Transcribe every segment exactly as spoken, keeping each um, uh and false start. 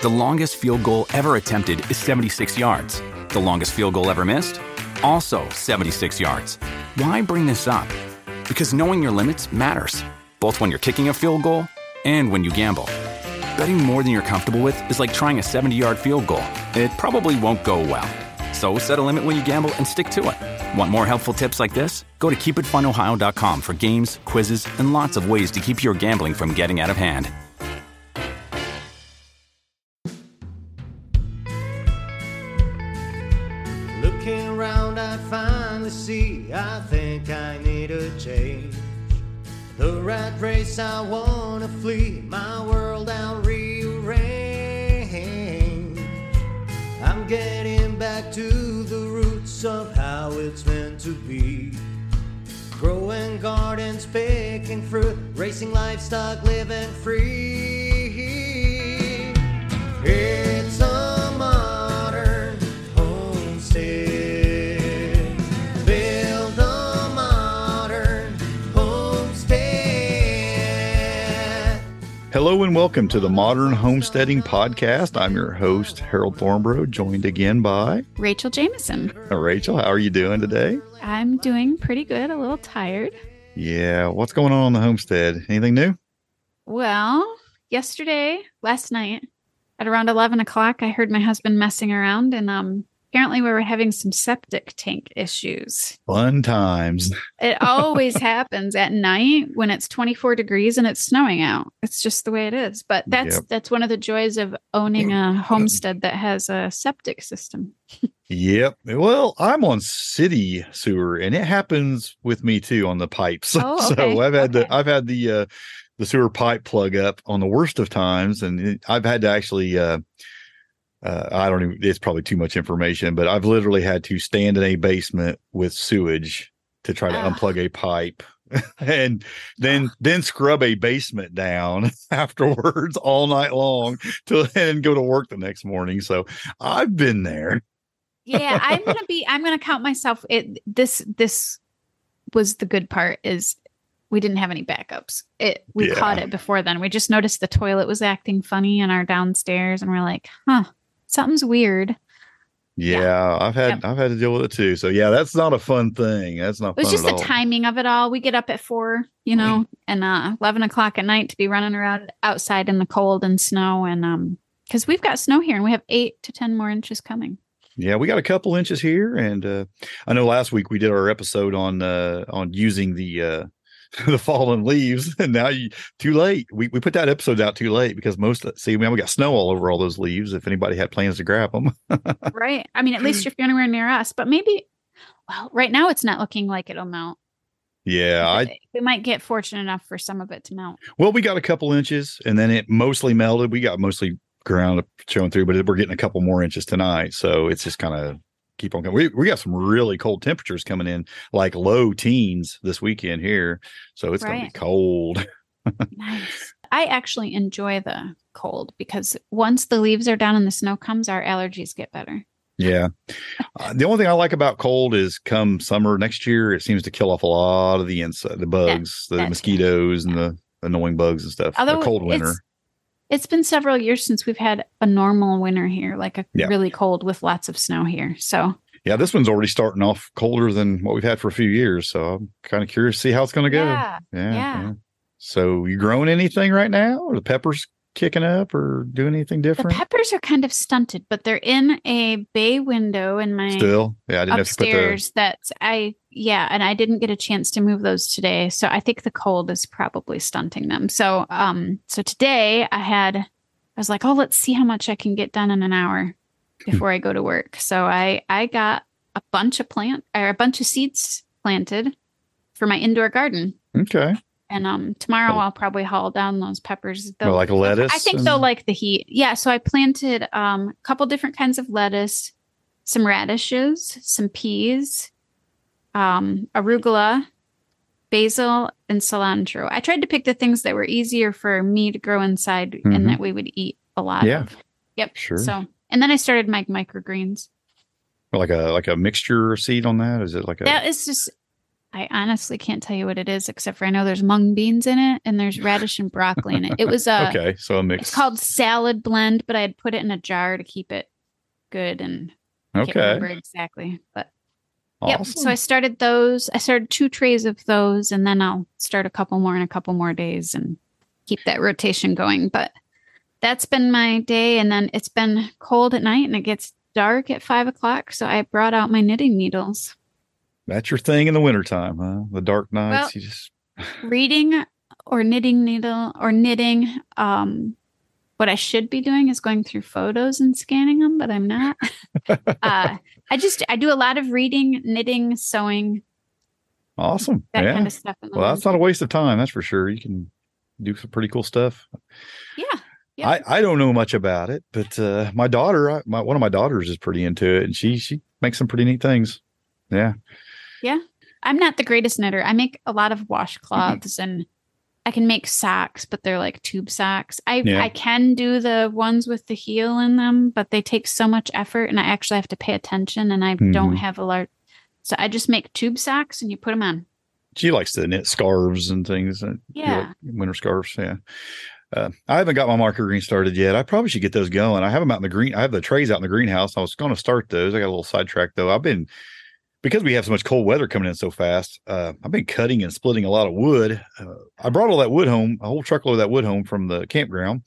The longest field goal ever attempted is seventy-six yards. The longest field goal ever missed? Also seventy-six yards. Why bring this up? Because knowing your limits matters, both when you're kicking a field goal and when you gamble. Betting more than you're comfortable with is like trying a seventy-yard field goal. It probably won't go well. So set a limit when you gamble and stick to it. Want more helpful tips like this? Go to keep it fun ohio dot com for games, quizzes, and lots of ways to keep your gambling from getting out of hand. Looking around, I finally see I think I need a change. The rat race, I wanna flee, my world I'll rearrange. I'm getting back to the roots of how it's meant to be. Growing gardens, picking fruit, racing livestock, living free. It's a modern homestead. Build a modern homestead. Hello and welcome to the Modern Homesteading Podcast. I'm your host, Harold Thornborough, joined again by Rachel Jameson. Uh, Rachel, how are you doing today? I'm doing pretty good, a little tired. Yeah, what's going on on the homestead? Anything new? Well, yesterday, last night, at around eleven o'clock, I heard my husband messing around, and um, apparently we were having some septic tank issues. Fun times. It always happens at night when it's twenty-four degrees and it's snowing out. It's just the way it is. But that's Yep. that's one of the joys of owning a homestead that has a septic system. Yep. Well, I'm on city sewer, and it happens with me too on the pipes. Oh, okay. So I've had Okay. the I've had the uh, the sewer pipe plug up on the worst of times, and it, I've had to actually. Uh, uh, I don't even. It's probably too much information, but I've literally had to stand in a basement with sewage to try to Ah. unplug a pipe, and then then scrub a basement down afterwards all night long till and go to work the next morning. So I've been there. Yeah, I'm gonna be. I'm gonna count myself. It this this was the good part is we didn't have any backups. It we Yeah. caught it before then. We just noticed the toilet was acting funny in our downstairs, and we're like, huh, something's weird. Yeah, Yeah. I've had Yep. I've had to deal with it too. So yeah, that's not a fun thing. That's not It was fun just at the all. timing of it all. We get up at four, you know, and uh, eleven o'clock at night to be running around outside in the cold and snow, and um, because we've got snow here, and we have eight to ten more inches coming. Yeah, we got a couple inches here, and uh, I know last week we did our episode on uh, on using the uh, the fallen leaves, and now you too late. We we put that episode out too late because most see we got snow all over all those leaves. If anybody had plans to grab them, Right. I mean, at least if you're anywhere near us, but maybe, well, right now it's not looking like it'll melt. yeah, I we might get fortunate enough for some of it to melt. well we got a couple inches, and then it mostly melted. We got mostly ground showing through, but we're getting a couple more inches tonight, so it's just kind of keep on going. We we got some really cold temperatures coming in, like low teens this weekend here, so it's gonna be Right. cold. Nice. I actually enjoy the cold because once the leaves are down and the snow comes, our allergies get better. Yeah. Uh, the only thing I like about cold is come summer next year, it seems to kill off a lot of the inside, the bugs, the that's- mosquitoes, and the annoying bugs and stuff. Although the cold winter. it's, it's been several years since we've had a normal winter here, like a Yeah. really cold with lots of snow here. So Yeah, this one's already starting off colder than what we've had for a few years. So I'm kind of curious to see how it's going to go. yeah, Yeah, yeah. So you growing anything right now? Or the peppers kicking up or doing anything The different? peppers are kind of stunted, but they're in a bay window in my Still? Yeah, I didn't have to put the upstairs. That's I yeah, and I didn't get a chance to move those today, so I think the cold is probably stunting them. So um, so today I had I was like, oh, let's see how much I can get done in an hour before I go to work. So I I got a bunch of plant or a bunch of seeds planted for my indoor garden. Okay. And um, tomorrow Oh. I'll probably haul down those peppers. Well, like lettuce. I think and- they'll like the heat. Yeah. So I planted um, a couple different kinds of lettuce, some radishes, some peas, um, arugula, basil, and cilantro. I tried to pick the things that were easier for me to grow inside Mhm. and that we would eat a lot Yeah. of. Yep. Sure. So, and then I started my microgreens. like a like a mixture seed on that? Is it like a That is just, I honestly can't tell you what it is, except for I know there's mung beans in it and there's radish and broccoli in it. It was a okay, so a mix. It's called salad blend, but I had put it in a jar to keep it good, and I okay. can't remember exactly. But awesome. Yep. So I started those. I started two trays of those, and then I'll start a couple more in a couple more days and keep that rotation going. But that's been my day, and then it's been cold at night, and it gets dark at five o'clock. So I brought out my knitting needles. That's your thing in the wintertime, huh? The dark nights. Well, you just reading or knitting needle or knitting. Um, what I should be doing is going through photos and scanning them, but I'm not. uh, I just I do a lot of reading, knitting, sewing. Awesome. That yeah. kind of stuff. In the well, that's not a waste of time. That's for sure. You can do some pretty cool stuff. Yeah. Yeah. I, I don't know much about it, but uh, my daughter, I, my, one of my daughters is pretty into it, and she she makes some pretty neat things. Yeah. Yeah. I'm not the greatest knitter. I make a lot of washcloths mm-hmm. and I can make socks, but they're like tube socks. I yeah. I can do the ones with the heel in them, but they take so much effort and I actually have to pay attention, and I mm-hmm. don't have a large. So I just make tube socks and you put them on. She likes to knit scarves and things. Yeah. You know, winter scarves. Yeah. Uh, I haven't got my marker green started yet. I probably should get those going. I have them out in the green. I have the trays out in the greenhouse. I was going to start those. I got a little sidetracked though. I've been, because we have so much cold weather coming in so fast, uh, I've been cutting and splitting a lot of wood. Uh, I brought all that wood home, a whole truckload of that wood home from the campground.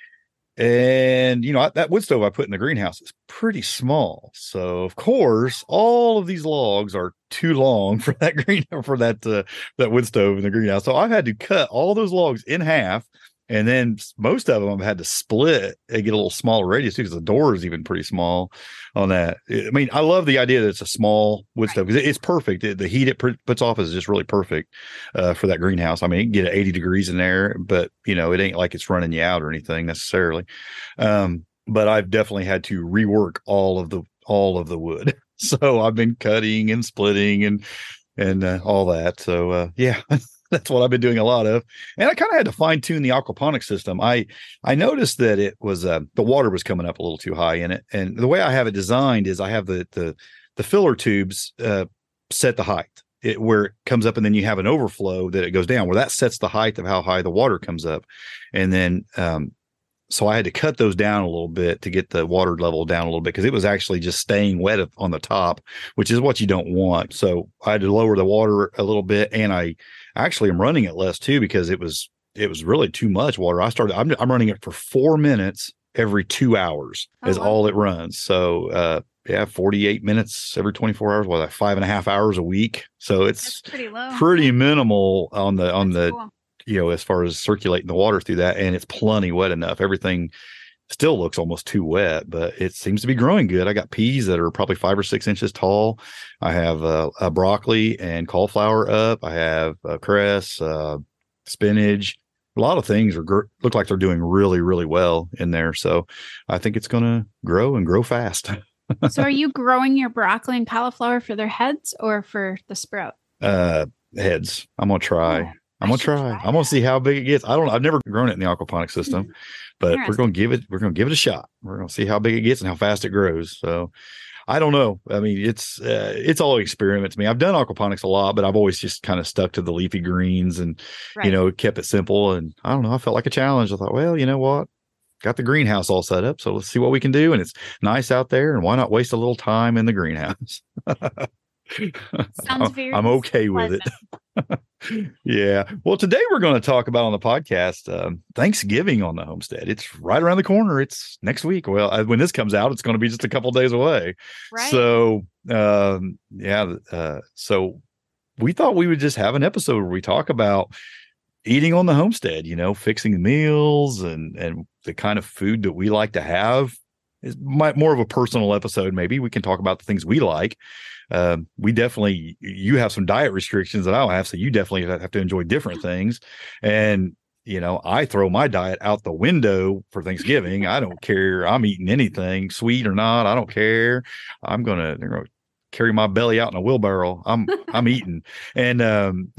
And, you know, I, that wood stove I put in the greenhouse is pretty small. So, of course, all of these logs are too long for that green, for that, uh, that wood stove in the greenhouse. So I've had to cut all those logs in half. And then most of them I've had to split and get a little smaller radius too, because the door is even pretty small on that. I mean, I love the idea that it's a small wood stove because it's perfect. It, the heat it pr- puts off is just really perfect uh, for that greenhouse. I mean, you can get it eighty degrees in there, but you know, it ain't like it's running you out or anything necessarily. Um, but I've definitely had to rework all of the all of the wood. So I've been cutting and splitting and and uh, all that. So uh, yeah. That's what I've been doing a lot of. And I kind of had to fine tune the aquaponics system. I, I noticed that it was, uh, the water was coming up a little too high in it. And the way I have it designed is I have the, the, the filler tubes, uh, set the height it, where it comes up, and then you have an overflow that it goes down, where that sets the height of how high the water comes up. And then, um, so I had to cut those down a little bit to get the water level down a little bit, because it was actually just staying wet on the top, which is what you don't want. So I had to lower the water a little bit, and I actually am running it less too, because it was it was really too much water. I started I'm I'm running it for four minutes every two hours oh, is wow. all it runs. So uh, yeah, forty-eight minutes every twenty-four hours, well, like five and a half hours a week. So it's That's pretty low. Pretty minimal on the on That's the. Cool. You know, as far as circulating the water through that, and it's plenty wet enough. Everything still looks almost too wet, but it seems to be growing good. I got peas that are probably five or six inches tall. I have uh, a broccoli and cauliflower up. I have uh, cress, uh, spinach. A lot of things are gr- look like they're doing really, really well in there. So I think it's going to grow and grow fast. So are you growing your broccoli and cauliflower for their heads or for the sprout? Uh, heads. I'm going to try. Oh. I'm gonna try. try I'm gonna see how big it gets. I don't know. I've never grown it in the aquaponic system, but we're gonna give it. We're gonna give it a shot. We're gonna see how big it gets and how fast it grows. So, I don't know. I mean, it's uh, it's all experiment to me. I've done aquaponics a lot, but I've always just kind of stuck to the leafy greens and right. you know kept it simple. And I don't know. I felt like a challenge. I thought, well, you know what? Got the greenhouse all set up, so let's see what we can do. And it's nice out there, and why not waste a little time in the greenhouse? Sounds very I'm okay pleasant. with it. Yeah. Well, today we're going to talk about on the podcast um, Thanksgiving on the homestead. It's right around the corner. It's next week. Well, uh, when this comes out, it's going to be just a couple days away. Right. So, um, yeah. Uh, so we thought we would just have an episode where we talk about eating on the homestead. You know, fixing meals and and the kind of food that we like to have. Is more of a personal episode. Maybe we can talk about the things we like. Uh, we definitely, you have some diet restrictions that I don't have, so you definitely have to enjoy different things. And, you know, I throw my diet out the window for Thanksgiving. I don't care. I'm eating anything, sweet or not. I don't care. I'm going to carry my belly out in a wheelbarrow. I'm, I'm eating. And, um,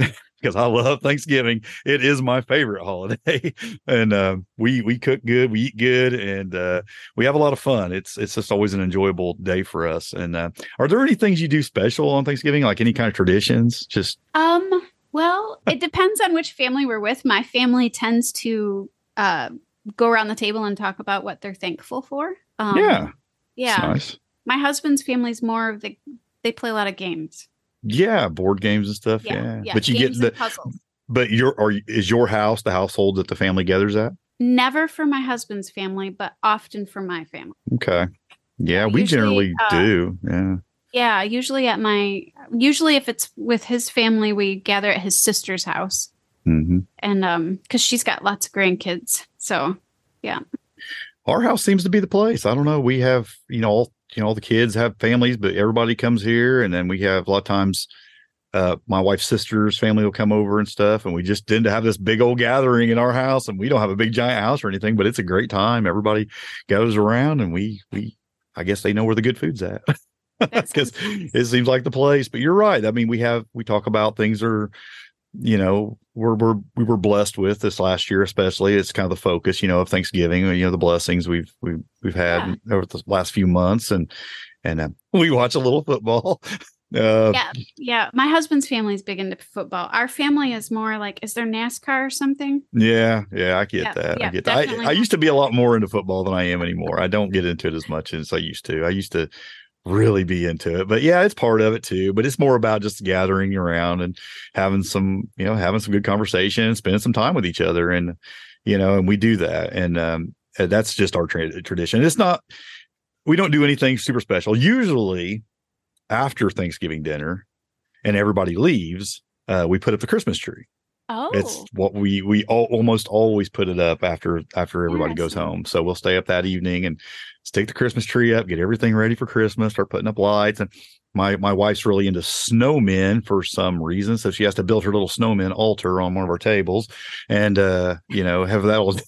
because I love Thanksgiving. It is my favorite holiday, and uh, we we cook good, we eat good, and uh, we have a lot of fun. It's it's just always an enjoyable day for us. And uh, are there any things you do special on Thanksgiving, like any kind of traditions? Just um, well, it depends on which family we're with. My family tends to uh, go around the table and talk about what they're thankful for. Um, yeah, yeah. Nice. My husband's family's more of the they play a lot of games. Yeah, board games and stuff. Yeah, Yeah, yeah. But you games get the and puzzles. but your are is your house the household that the family gathers at? Never for my husband's family, but often for my family. Okay. Yeah, Yeah, we usually, generally uh, do. Yeah. Yeah, usually at my usually if it's with his family, we gather at his sister's house, hmm and um, because she's got lots of grandkids, so yeah. Our house seems to be the place. I don't know. We have, you know, all you know, all the kids have families, but everybody comes here, and then we have a lot of times. Uh, my wife's sister's family will come over and stuff, and we just tend to have this big old gathering in our house. And we don't have a big giant house or anything, but it's a great time. Everybody gathers around, and we we I guess they know where the good food's at because it seems like the place. But you're right. I mean, we have we talk about things are, you know, we're we're we were blessed with this last year, especially. It's kind of the focus, you know, of Thanksgiving. You know, the blessings we've we've we've had yeah. over the last few months, and and uh, we watch a little football. Uh, yeah, yeah. My husband's family is big into football. Our family is more like, is there NASCAR or something? Yeah, yeah, I get yeah, that. Yeah, I get that. I, I used to be a lot more into football than I am anymore. I don't get into it as much as I used to. I used to really be into it, but yeah, it's part of it too. But it's more about just gathering around and having some, you know, having some good conversation and spending some time with each other, and you know, and we do that, and um, that's just our tra- tradition. It's not, we don't do anything super special. Usually, after Thanksgiving dinner and everybody leaves, uh, we put up the Christmas tree. Oh, it's what we, we all, almost always put it up after, after everybody goes home. So we'll stay up that evening and stick the Christmas tree up, get everything ready for Christmas, start putting up lights. And my, my wife's really into snowmen for some reason. So she has to build her little snowman altar on one of our tables and, uh, you know, have that all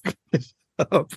up.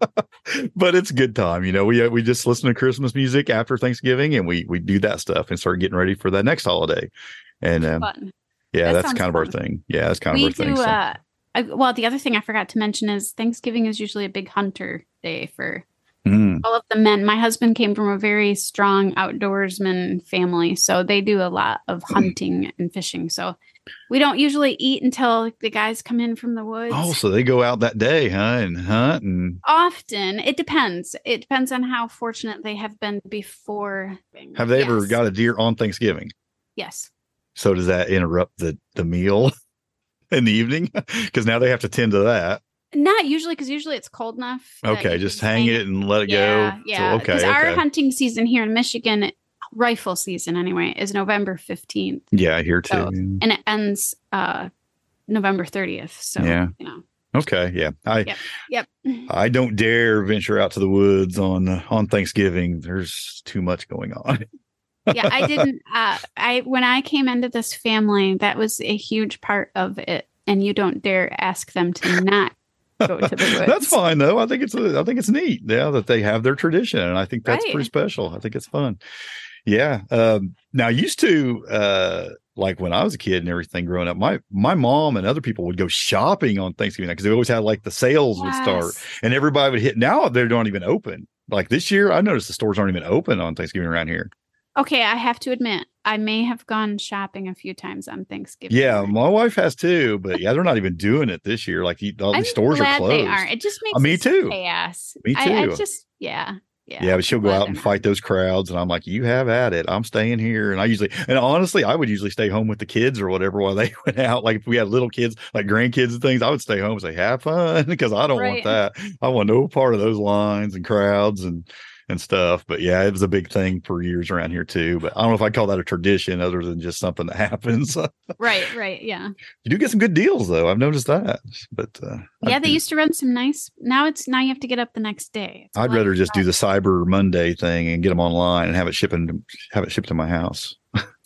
But it's a good time, you know. We we just listen to Christmas music after Thanksgiving, and we we do that stuff and start getting ready for that next holiday. And um, yeah, that that's kind of fun. our thing. Yeah, that's kind we of our do, thing. So. Uh, I, well, the other thing I forgot to mention is Thanksgiving is usually a big hunter day for mm. all of the men. My husband came from a very strong outdoorsman family, so they do a lot of hunting and fishing. So we don't usually eat until the guys come in from the woods. Oh, so they go out that day, huh? And hunt and often. It depends. It depends on how fortunate they have been before. Have they yes. ever got a deer on Thanksgiving? Yes. So does that interrupt the, the meal in the evening? Because now they have to tend to that. Not usually, because usually it's cold enough. Okay, just hang it and let it yeah, go. Yeah, so, okay. Because okay. our hunting season here in Michigan, rifle season anyway, is November fifteenth. Yeah, here too. So, and it ends uh, November thirtieth. So, yeah. you know. Okay, yeah. I yep. yep. I don't dare venture out to the woods on on Thanksgiving. There's too much going on. yeah, I didn't. Uh, I when I came into this family, that was a huge part of it, and you don't dare ask them to not go to the woods. That's fine though. I think it's a, I think it's neat. Yeah, that they have their tradition, and I think that's right. pretty special. I think it's fun. Yeah. Um, now, used to uh, like when I was a kid and everything growing up, my my mom and other people would go shopping on Thanksgiving because they always had like the sales yes. would start, and everybody would hit. Now they don't even open. Like this year, I noticed the stores aren't even open on Thanksgiving around here. Okay, I have to admit, I may have gone shopping a few times on Thanksgiving. Yeah, my wife has too, but yeah, they're not even doing it this year. Like all these stores are closed. They aren't. It just makes uh, me too. chaos. Me too. I, I just yeah. Yeah, yeah, but she'll go out and fight those crowds, and I'm like, "You have at it. I'm staying here." And I usually, and honestly, I would usually stay home with the kids or whatever while they went out. Like if we had little kids, like grandkids and things, I would stay home and say, "Have fun," because I don't right. want that. I want no part of those lines and crowds and and stuff. But yeah, it was a big thing for years around here too. But I don't know if I call that a tradition other than just something that happens. right, right, yeah. You do get some good deals though. I've noticed that. But uh, yeah, I, they used to run some nice. Now it's now you have to get up the next day. It's I'd rather just do the Cyber Monday thing and get them online and have it shipping have it shipped to my house.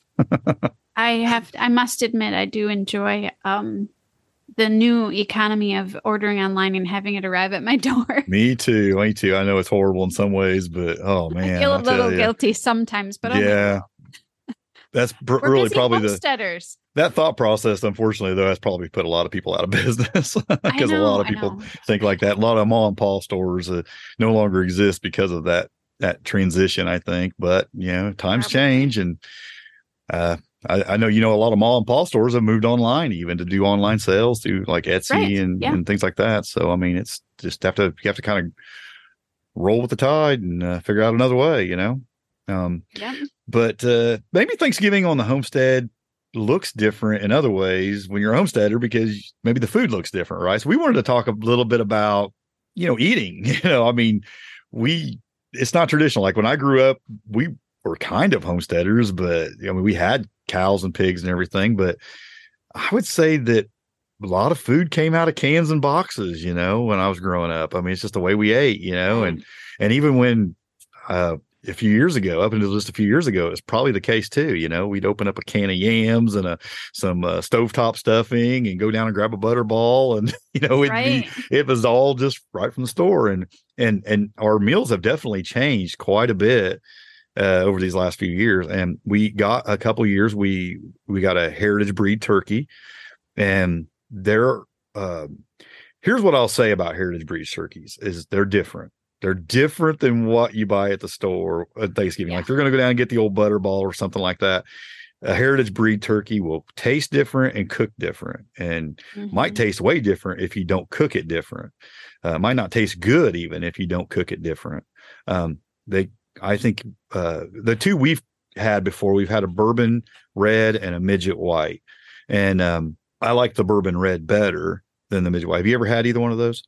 I have. I must admit, I do enjoy um, the new economy of ordering online and having it arrive at my door. Me too. Me too. I know it's horrible in some ways, but oh man, I feel a I little you. guilty sometimes. But yeah, that's pr- really probably the homesteaders. that thought process, unfortunately, though, has probably put a lot of people out of business because a lot of people think like that. A lot of mom and pop stores uh, no longer exist because of that that transition, I think. But you know, times probably. change, and uh, I, I know you know a lot of mom and pop stores have moved online even to do online sales through like Etsy right. and, yeah. and things like that. So I mean, it's just have to you have to kind of roll with the tide and uh, figure out another way, you know. Um, yeah. But uh, maybe Thanksgiving on the homestead looks different in other ways when you're a homesteader because maybe the food looks different, right? So we wanted to talk a little bit about, you know, eating. You know, I mean, we it's not traditional. Like when I grew up, we were kind of homesteaders, but I mean, we had cows and pigs and everything. But I would say that a lot of food came out of cans and boxes, you know, when I was growing up. I mean, it's just the way we ate, you know, and and even when uh a few years ago, up until just a few years ago, it's probably the case too. You know, we'd open up a can of yams and a some uh, stovetop stuffing and go down and grab a butterball, and you know, it right. it was all just right from the store. And and and our meals have definitely changed quite a bit uh, over these last few years. And we got a couple of years, we we got a heritage breed turkey, and they're uh, here's what I'll say about heritage breed turkeys is they're different. They're different than what you buy at the store at Thanksgiving. Yeah. Like, if you're going to go down and get the old butterball or something like that, a heritage breed turkey will taste different and cook different, and mm-hmm. might taste way different if you don't cook it different. Uh, might not taste good even if you don't cook it different. Um, they, I think, uh, the two we've had before, we've had a bourbon red and a midget white, and um, I like the bourbon red better than the midget white. Have you ever had either one of those?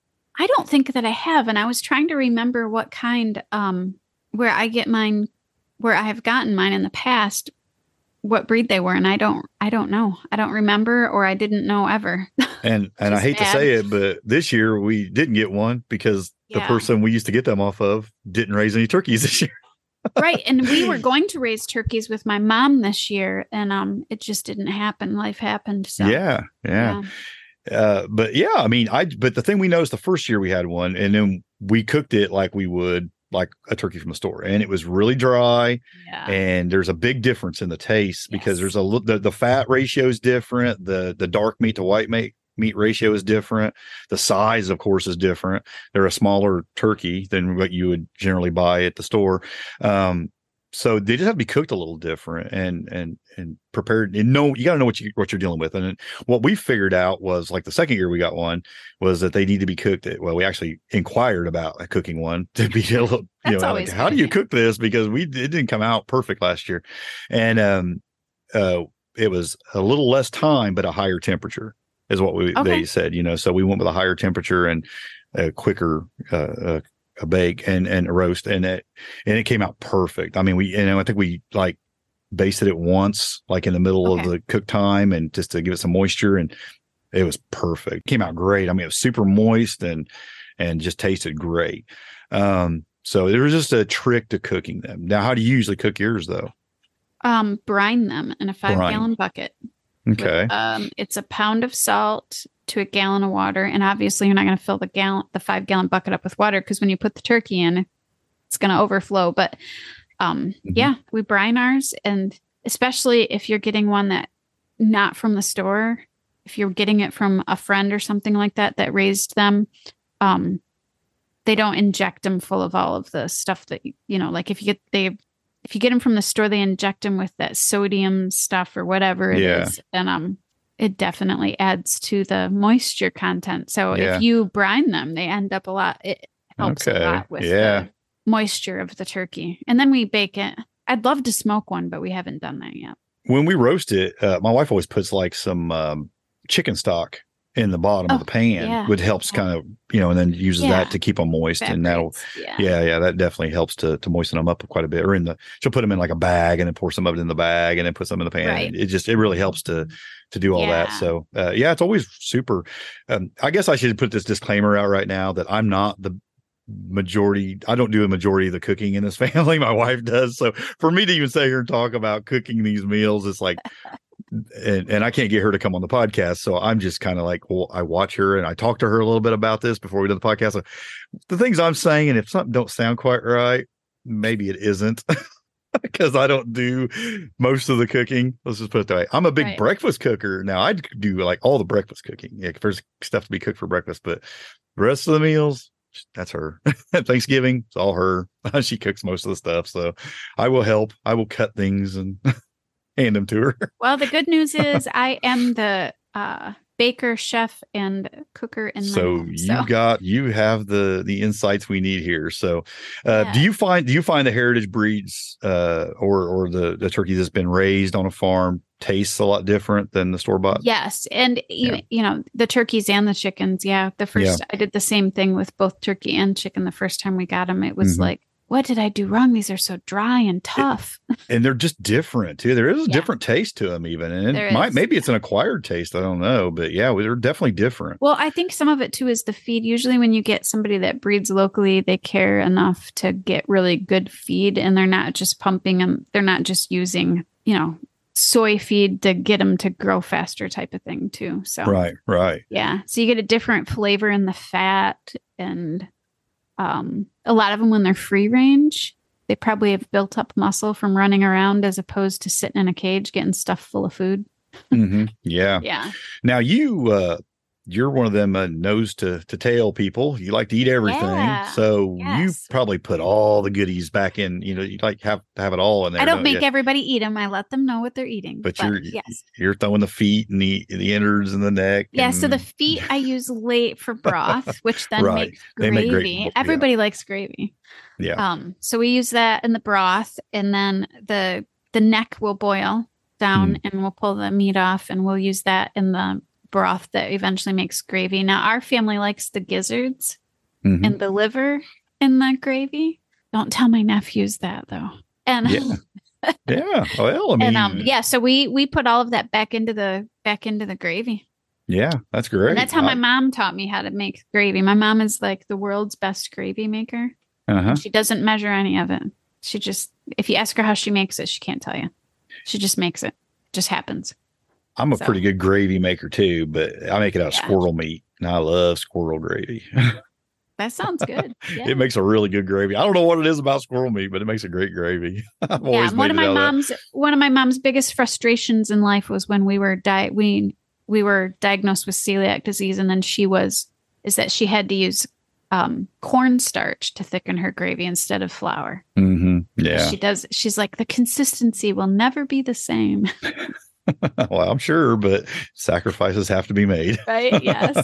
I don't think that I have. And I was trying to remember what kind, um, where I get mine, where I have gotten mine in the past, what breed they were. And I don't, I don't know. I don't remember, or I didn't know ever. And, and I hate bad. to say it, but this year we didn't get one because yeah. the person we used to get them off of didn't raise any turkeys this year. Right. And we were going to raise turkeys with my mom this year, and um, it just didn't happen. Life happened. So yeah. Yeah. yeah. Uh, but yeah, I mean, I, but the thing we noticed the first year we had one, and then we cooked it like we would like a turkey from a store, and it was really dry. Yeah. And there's a big difference in the taste yes. because there's a, the, the fat ratio is different. The, the dark meat to white meat meat ratio is different. The size, of course, is different. They're a smaller turkey than what you would generally buy at the store. Um, So they just have to be cooked a little different and and and prepared. And know you got to know what you what you're dealing with. And what we figured out was, like, the second year we got one was that they need to be cooked. At, well, we actually inquired about a cooking one to be a little, you know, like, how do you cook this? Because we it didn't come out perfect last year, and um, uh, it was a little less time but a higher temperature is what we okay. they said. You know, so we went with a higher temperature and a quicker. Uh, uh, a bake and and a roast, and it and it came out perfect. I mean, we and I think we like basted it once, like in the middle okay. of the cook time, and just to give it some moisture, and it was perfect. It came out great. I mean, it was super moist and and just tasted great. Um, so there was just a trick to cooking them. Now, how do you usually cook yours though? Um, brine them in a five brine. gallon bucket. Okay. With, um, it's a pound of salt to a gallon of water, and obviously you're not going to fill the gallon, the five gallon bucket up with water, because when you put the turkey in, it's going to overflow. But um, mm-hmm. yeah, we brine ours, and especially if you're getting one that not from the store, if you're getting it from a friend or something like that that raised them, um, they don't inject them full of all of the stuff that you know. Like if you get they. If you get them from the store, they inject them with that sodium stuff or whatever it yeah. is. And um, it definitely adds to the moisture content. So yeah. if you brine them, they end up a lot. It helps okay. a lot with yeah. the moisture of the turkey. And then we bake it. I'd love to smoke one, but we haven't done that yet. When we roast it, uh, my wife always puts like some um, chicken stock in the bottom oh, of the pan, yeah. which helps yeah. kind of, you know, and then uses yeah. that to keep them moist. Fat and that'll, yeah. yeah, yeah, that definitely helps to to moisten them up quite a bit. Or in the, she'll put them in like a bag and then pour some of it in the bag and then put some in the pan. Right. It just, it really helps to to do all yeah. that. So, uh, yeah, it's always super. Um, I guess I should put this disclaimer out right now that I'm not the majority. I don't do a majority of the cooking in this family. My wife does. So for me to even sit here and talk about cooking these meals, it's like, And, and I can't get her to come on the podcast. So I'm just kind of like, well, I watch her and I talk to her a little bit about this before we do the podcast. So the things I'm saying, and if something don't sound quite right, maybe it isn't. because I don't do most of the cooking. Let's just put it that way. I'm a big Right. breakfast cooker. Now I do like all the breakfast cooking. Yeah, if there's stuff to be cooked for breakfast, but the rest of the meals, that's her. Thanksgiving, it's all her. She cooks most of the stuff. So I will help. I will cut things and hand them to her. Well, the good news is I am the uh, baker, chef, and cooker in my So home. you So got you have the the insights we need here. So uh Yeah. do you find do you find the heritage breeds uh or or the the turkey that's been raised on a farm tastes a lot different than the store bought? yes, and you, Yeah. you know the turkeys and the chickens. Yeah, the first Yeah. I did the same thing with both turkey and chicken. The first time we got them, it was Mhm. like, what did I do wrong? These are so dry and tough. And they're just different too. There is a Yeah. different taste to them even. And There it might is. maybe it's an acquired taste. I don't know, but yeah, they're definitely different. Well, I think some of it too is the feed. Usually, when you get somebody that breeds locally, they care enough to get really good feed, and they're not just pumping them. They're not just using, you know, soy feed to get them to grow faster, type of thing too. So, Right, right. yeah, so you get a different flavor in the fat, and um, a lot of them when they're free range, they probably have built up muscle from running around as opposed to sitting in a cage getting stuffed full of food. hmm Yeah. Yeah. Now you uh you're one of them uh, nose to, to tail people. You like to eat everything. Yeah. So you Yes. probably put all the goodies back in, you know, you like have to have it all in there. I don't make you? everybody eat them. I let them know what they're eating. But, you're yes. you're throwing the feet and the the innards and the neck. Yeah, so the and- feet I use late for broth, which then Right. makes They gravy. make great- yeah. Everybody likes gravy. yeah. Um, so we use that in the broth, and then the the neck will boil down, Hmm. and we'll pull the meat off, and we'll use that in the broth that eventually makes gravy. Now our family likes the gizzards Mhm. and the liver in the gravy. Don't tell my nephews that though. And Yeah. yeah. Well, I mean, and um yeah, so we we put all of that back into the back into the gravy. yeah, that's great. And that's how my I- mom taught me how to make gravy. My mom is like the world's best gravy maker. uh-huh. She doesn't measure any of it. She just, if you ask her how she makes it, she can't tell you. She just makes it. It just happens. I'm a So- pretty good gravy maker too, but I make it out of Yeah. squirrel meat, and I love squirrel gravy. That sounds good. Yeah. It makes a really good gravy. I don't know what it is about squirrel meat, but it makes a great gravy. I've Yeah, always one made of it my out of that. mom's one of my mom's biggest frustrations in life was when we were di- we we were diagnosed with celiac disease, and then she was is that she had to use um, cornstarch to thicken her gravy instead of flour. Mhm. Yeah. She does. She's like, the consistency will never be the same. Well, I'm sure, but sacrifices have to be made. Right? Yes.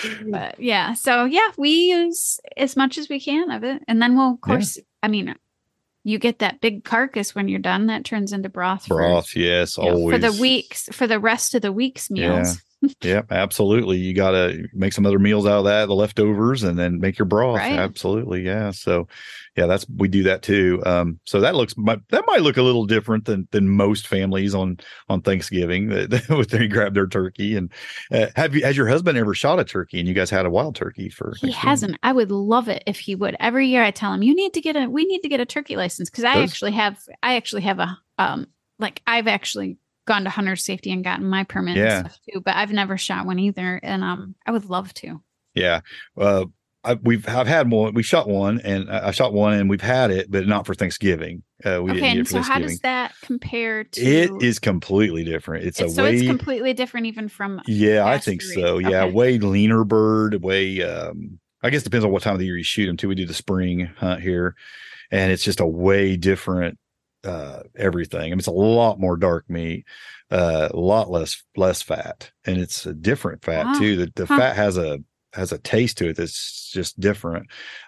But yeah, so yeah, we use as much as we can of it, and then we'll, of course, I mean, you get that big carcass when you're done. That turns into broth. for- Broth, yes, you know, always. for the weeks, for the rest of the week's meals. Yep, absolutely. You got to make some other meals out of that, the leftovers, and then make your broth. Right. Absolutely, yeah. So, yeah, that's we do that too. Um, so that looks might, that might look a little different than than most families on on Thanksgiving. With they grab their turkey and uh, have you has your husband ever shot a turkey and you guys had a wild turkey for? He Thanksgiving? hasn't. I would love it if he would. Every year I tell him, you need to get a, we need to get a turkey license. Cause I Those- actually have, I actually have a, um, like I've actually gone to hunter safety and gotten my permit Yeah. and stuff too, but I've never shot one either. And, um, I would love to. Yeah. Uh, I, we've I've had one. We shot one, and I I shot one, and we've had it, but not for Thanksgiving. Uh, we Okay. didn't eat And it for so how Thanksgiving. does that compare to, It is completely different. It's, it's, a so way. it's completely different even from, Yeah, I pasture think so. raised. Yeah, Okay. way leaner bird, way um I guess it depends on what time of the year you shoot them too. We do the spring hunt here, and it's just a way different uh everything. I mean, it's a lot more dark meat, uh, a lot less less fat, and it's a different fat Wow. too. The the Huh. fat has a has a taste to it that's just different.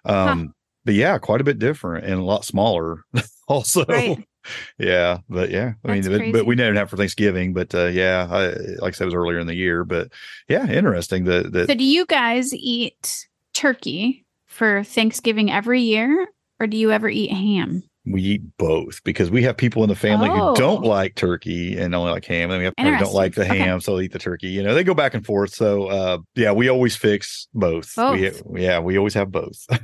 Um but yeah, quite a bit different and a lot smaller also. Right. Yeah, but yeah, I That's mean, but, crazy. but we didn't have it for Thanksgiving, but uh, yeah, I, like I said, it was earlier in the year, but yeah, interesting that that So do you guys eat turkey for Thanksgiving every year, or do you ever eat ham? we eat both because we have people in the family Oh. who don't like turkey and only like ham, and we have people who don't like the Interesting. Okay. ham, so they eat the turkey. You know, they go back and forth. So uh, yeah, we always fix both. We, Both. yeah, we always have both.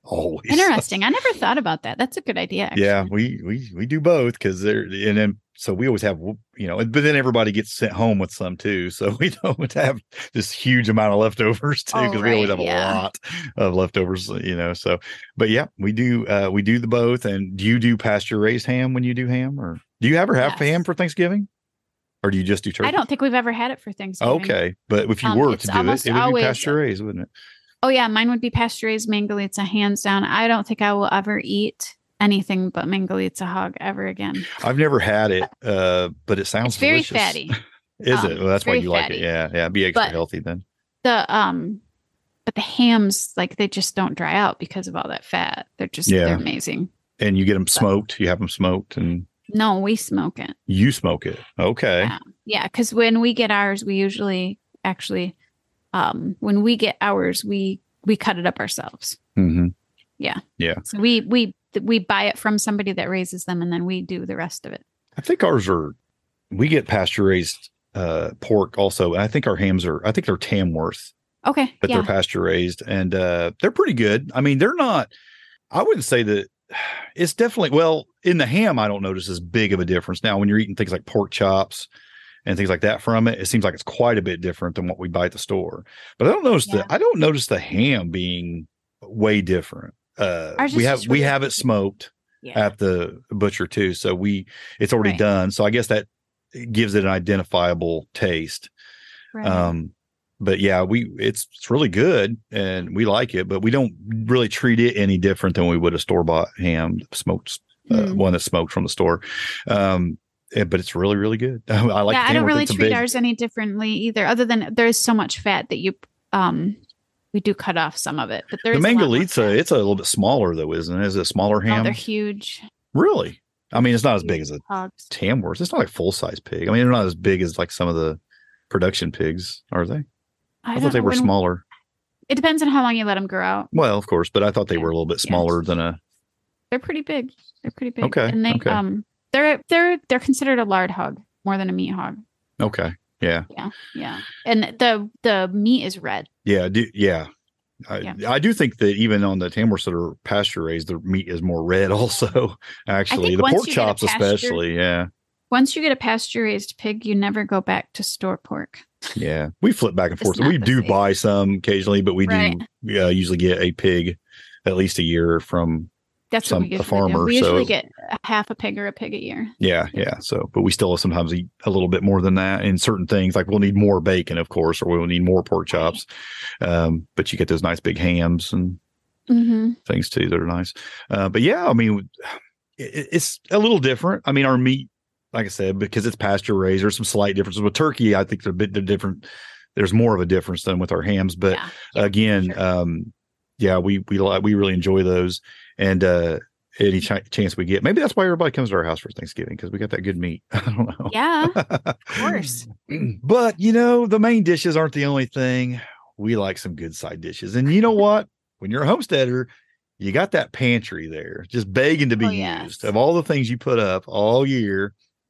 Always. Interesting. I never thought about that. That's a good idea. Actually. Yeah, we we we do both because they're and then so we always have you know, but then everybody gets sent home with some too, so we don't have this huge amount of leftovers too because Oh, we always right, have yeah. a lot of leftovers, you know. So, but yeah, we do uh we do the both. And do you do pasture raised ham when you do ham, or do you ever have Yes. ham for Thanksgiving, or do you just do turkey? I don't think we've ever had it for Thanksgiving. Okay, but if you Um, were it's to do it, almost it would always- be pasture raised, wouldn't it? Oh yeah, mine would be pasture raised Mangalitsa, hands down. I don't think I will ever eat anything but Mangalitsa hog ever again. I've never had it, uh, but it sounds It's very delicious. fatty. Is Um, it? Well, that's it's why very you like fatty. it. Yeah, yeah. Be extra But- healthy then. The um, but the hams, like they just don't dry out because of all that fat. They're just Yeah. they're amazing. And you get them smoked. You have them smoked, and No, we smoke it. you smoke it. Okay. Yeah, yeah. Because when we get ours, we usually actually, um, when we get ours, we we cut it up ourselves. hmm Yeah. Yeah. So we we we buy it from somebody that raises them, and then we do the rest of it. I think ours are. We get pasture raised uh, pork also, and I think our hams are. I think they're Tamworth, Okay. but yeah. they're pasture raised, and uh, they're pretty good. I mean, they're not. I wouldn't say that. It's definitely well in the ham. I don't notice as big of a difference now when you're eating things like pork chops and things like that from it. It seems like it's quite a bit different than what we buy at the store. But I don't notice Yeah. the. I don't notice the ham being way different. Uh, Ours is we have just we really have it crispy. smoked Yeah. at the butcher too, so we it's already Right. done. So I guess that gives it an identifiable taste. Right. Um, but yeah, we it's it's really good and we like it, but we don't really treat it any different than we would a store bought ham, smoked uh, Hmm. one that's smoked from the store. Um, eh, but it's really really good. I like. yeah, I don't Tamworth. really It's a treat big- ours any differently either, other than there's so much fat that you um we do cut off some of it. But The there's a lot more Mangalitsa, fat. it's a little bit smaller though, isn't it? Is it a smaller Oh, ham? they're huge. Really? I mean, it's not as big as a hogs. Tamworth. It's not like full size pig. I mean, they're not as big as like some of the production pigs, are they? I, don't thought they know were when- smaller. It depends on how long you let them grow out. Well, of course, but I thought they Yeah. were a little bit Yeah. smaller than a. They're pretty big. They're pretty big. Okay, And they okay. um they're they're they're considered a lard hog more than a meat hog. Okay. Yeah. Yeah. Yeah. And the the meat is red. Yeah. Do, yeah. I, Yeah. I do think that even on the Tamworths that are pasture raised, the meat is more red also. Actually, think the once pork you get a chops, pasture- especially. Yeah. Once you get a pasture raised pig, you never go back to store pork. Yeah. We flip back and It's forth. not We the do same. buy some occasionally, but we Right. do uh, usually get a pig at least a year from. That's Some- what we a usually farmer, do. We usually so- get a half a pig or a pig a year. Yeah, yeah. So, but we still sometimes eat a little bit more than that in certain things. Like we'll need more bacon, of course, or we'll need more pork chops. Um, but you get those nice big hams and Mm-hmm. things too that are nice. Uh, but yeah, I mean, it, it's a little different. I mean, our meat, like I said, because it's pasture raised, there's some slight differences with turkey. I think they're a bit they're different. There's more of a difference than with our hams. But Yeah. Yeah, again, sure. um, yeah, we we like we really enjoy those. And uh, any ch- chance we get, maybe that's why everybody comes to our house for Thanksgiving because we got that good meat. I don't know. Yeah. Of course. But you know, the main dishes aren't the only thing. We like some good side dishes. And you know what? When you're a homesteader, you got that pantry there just begging to be Oh, yes. used of all the things you put up all year.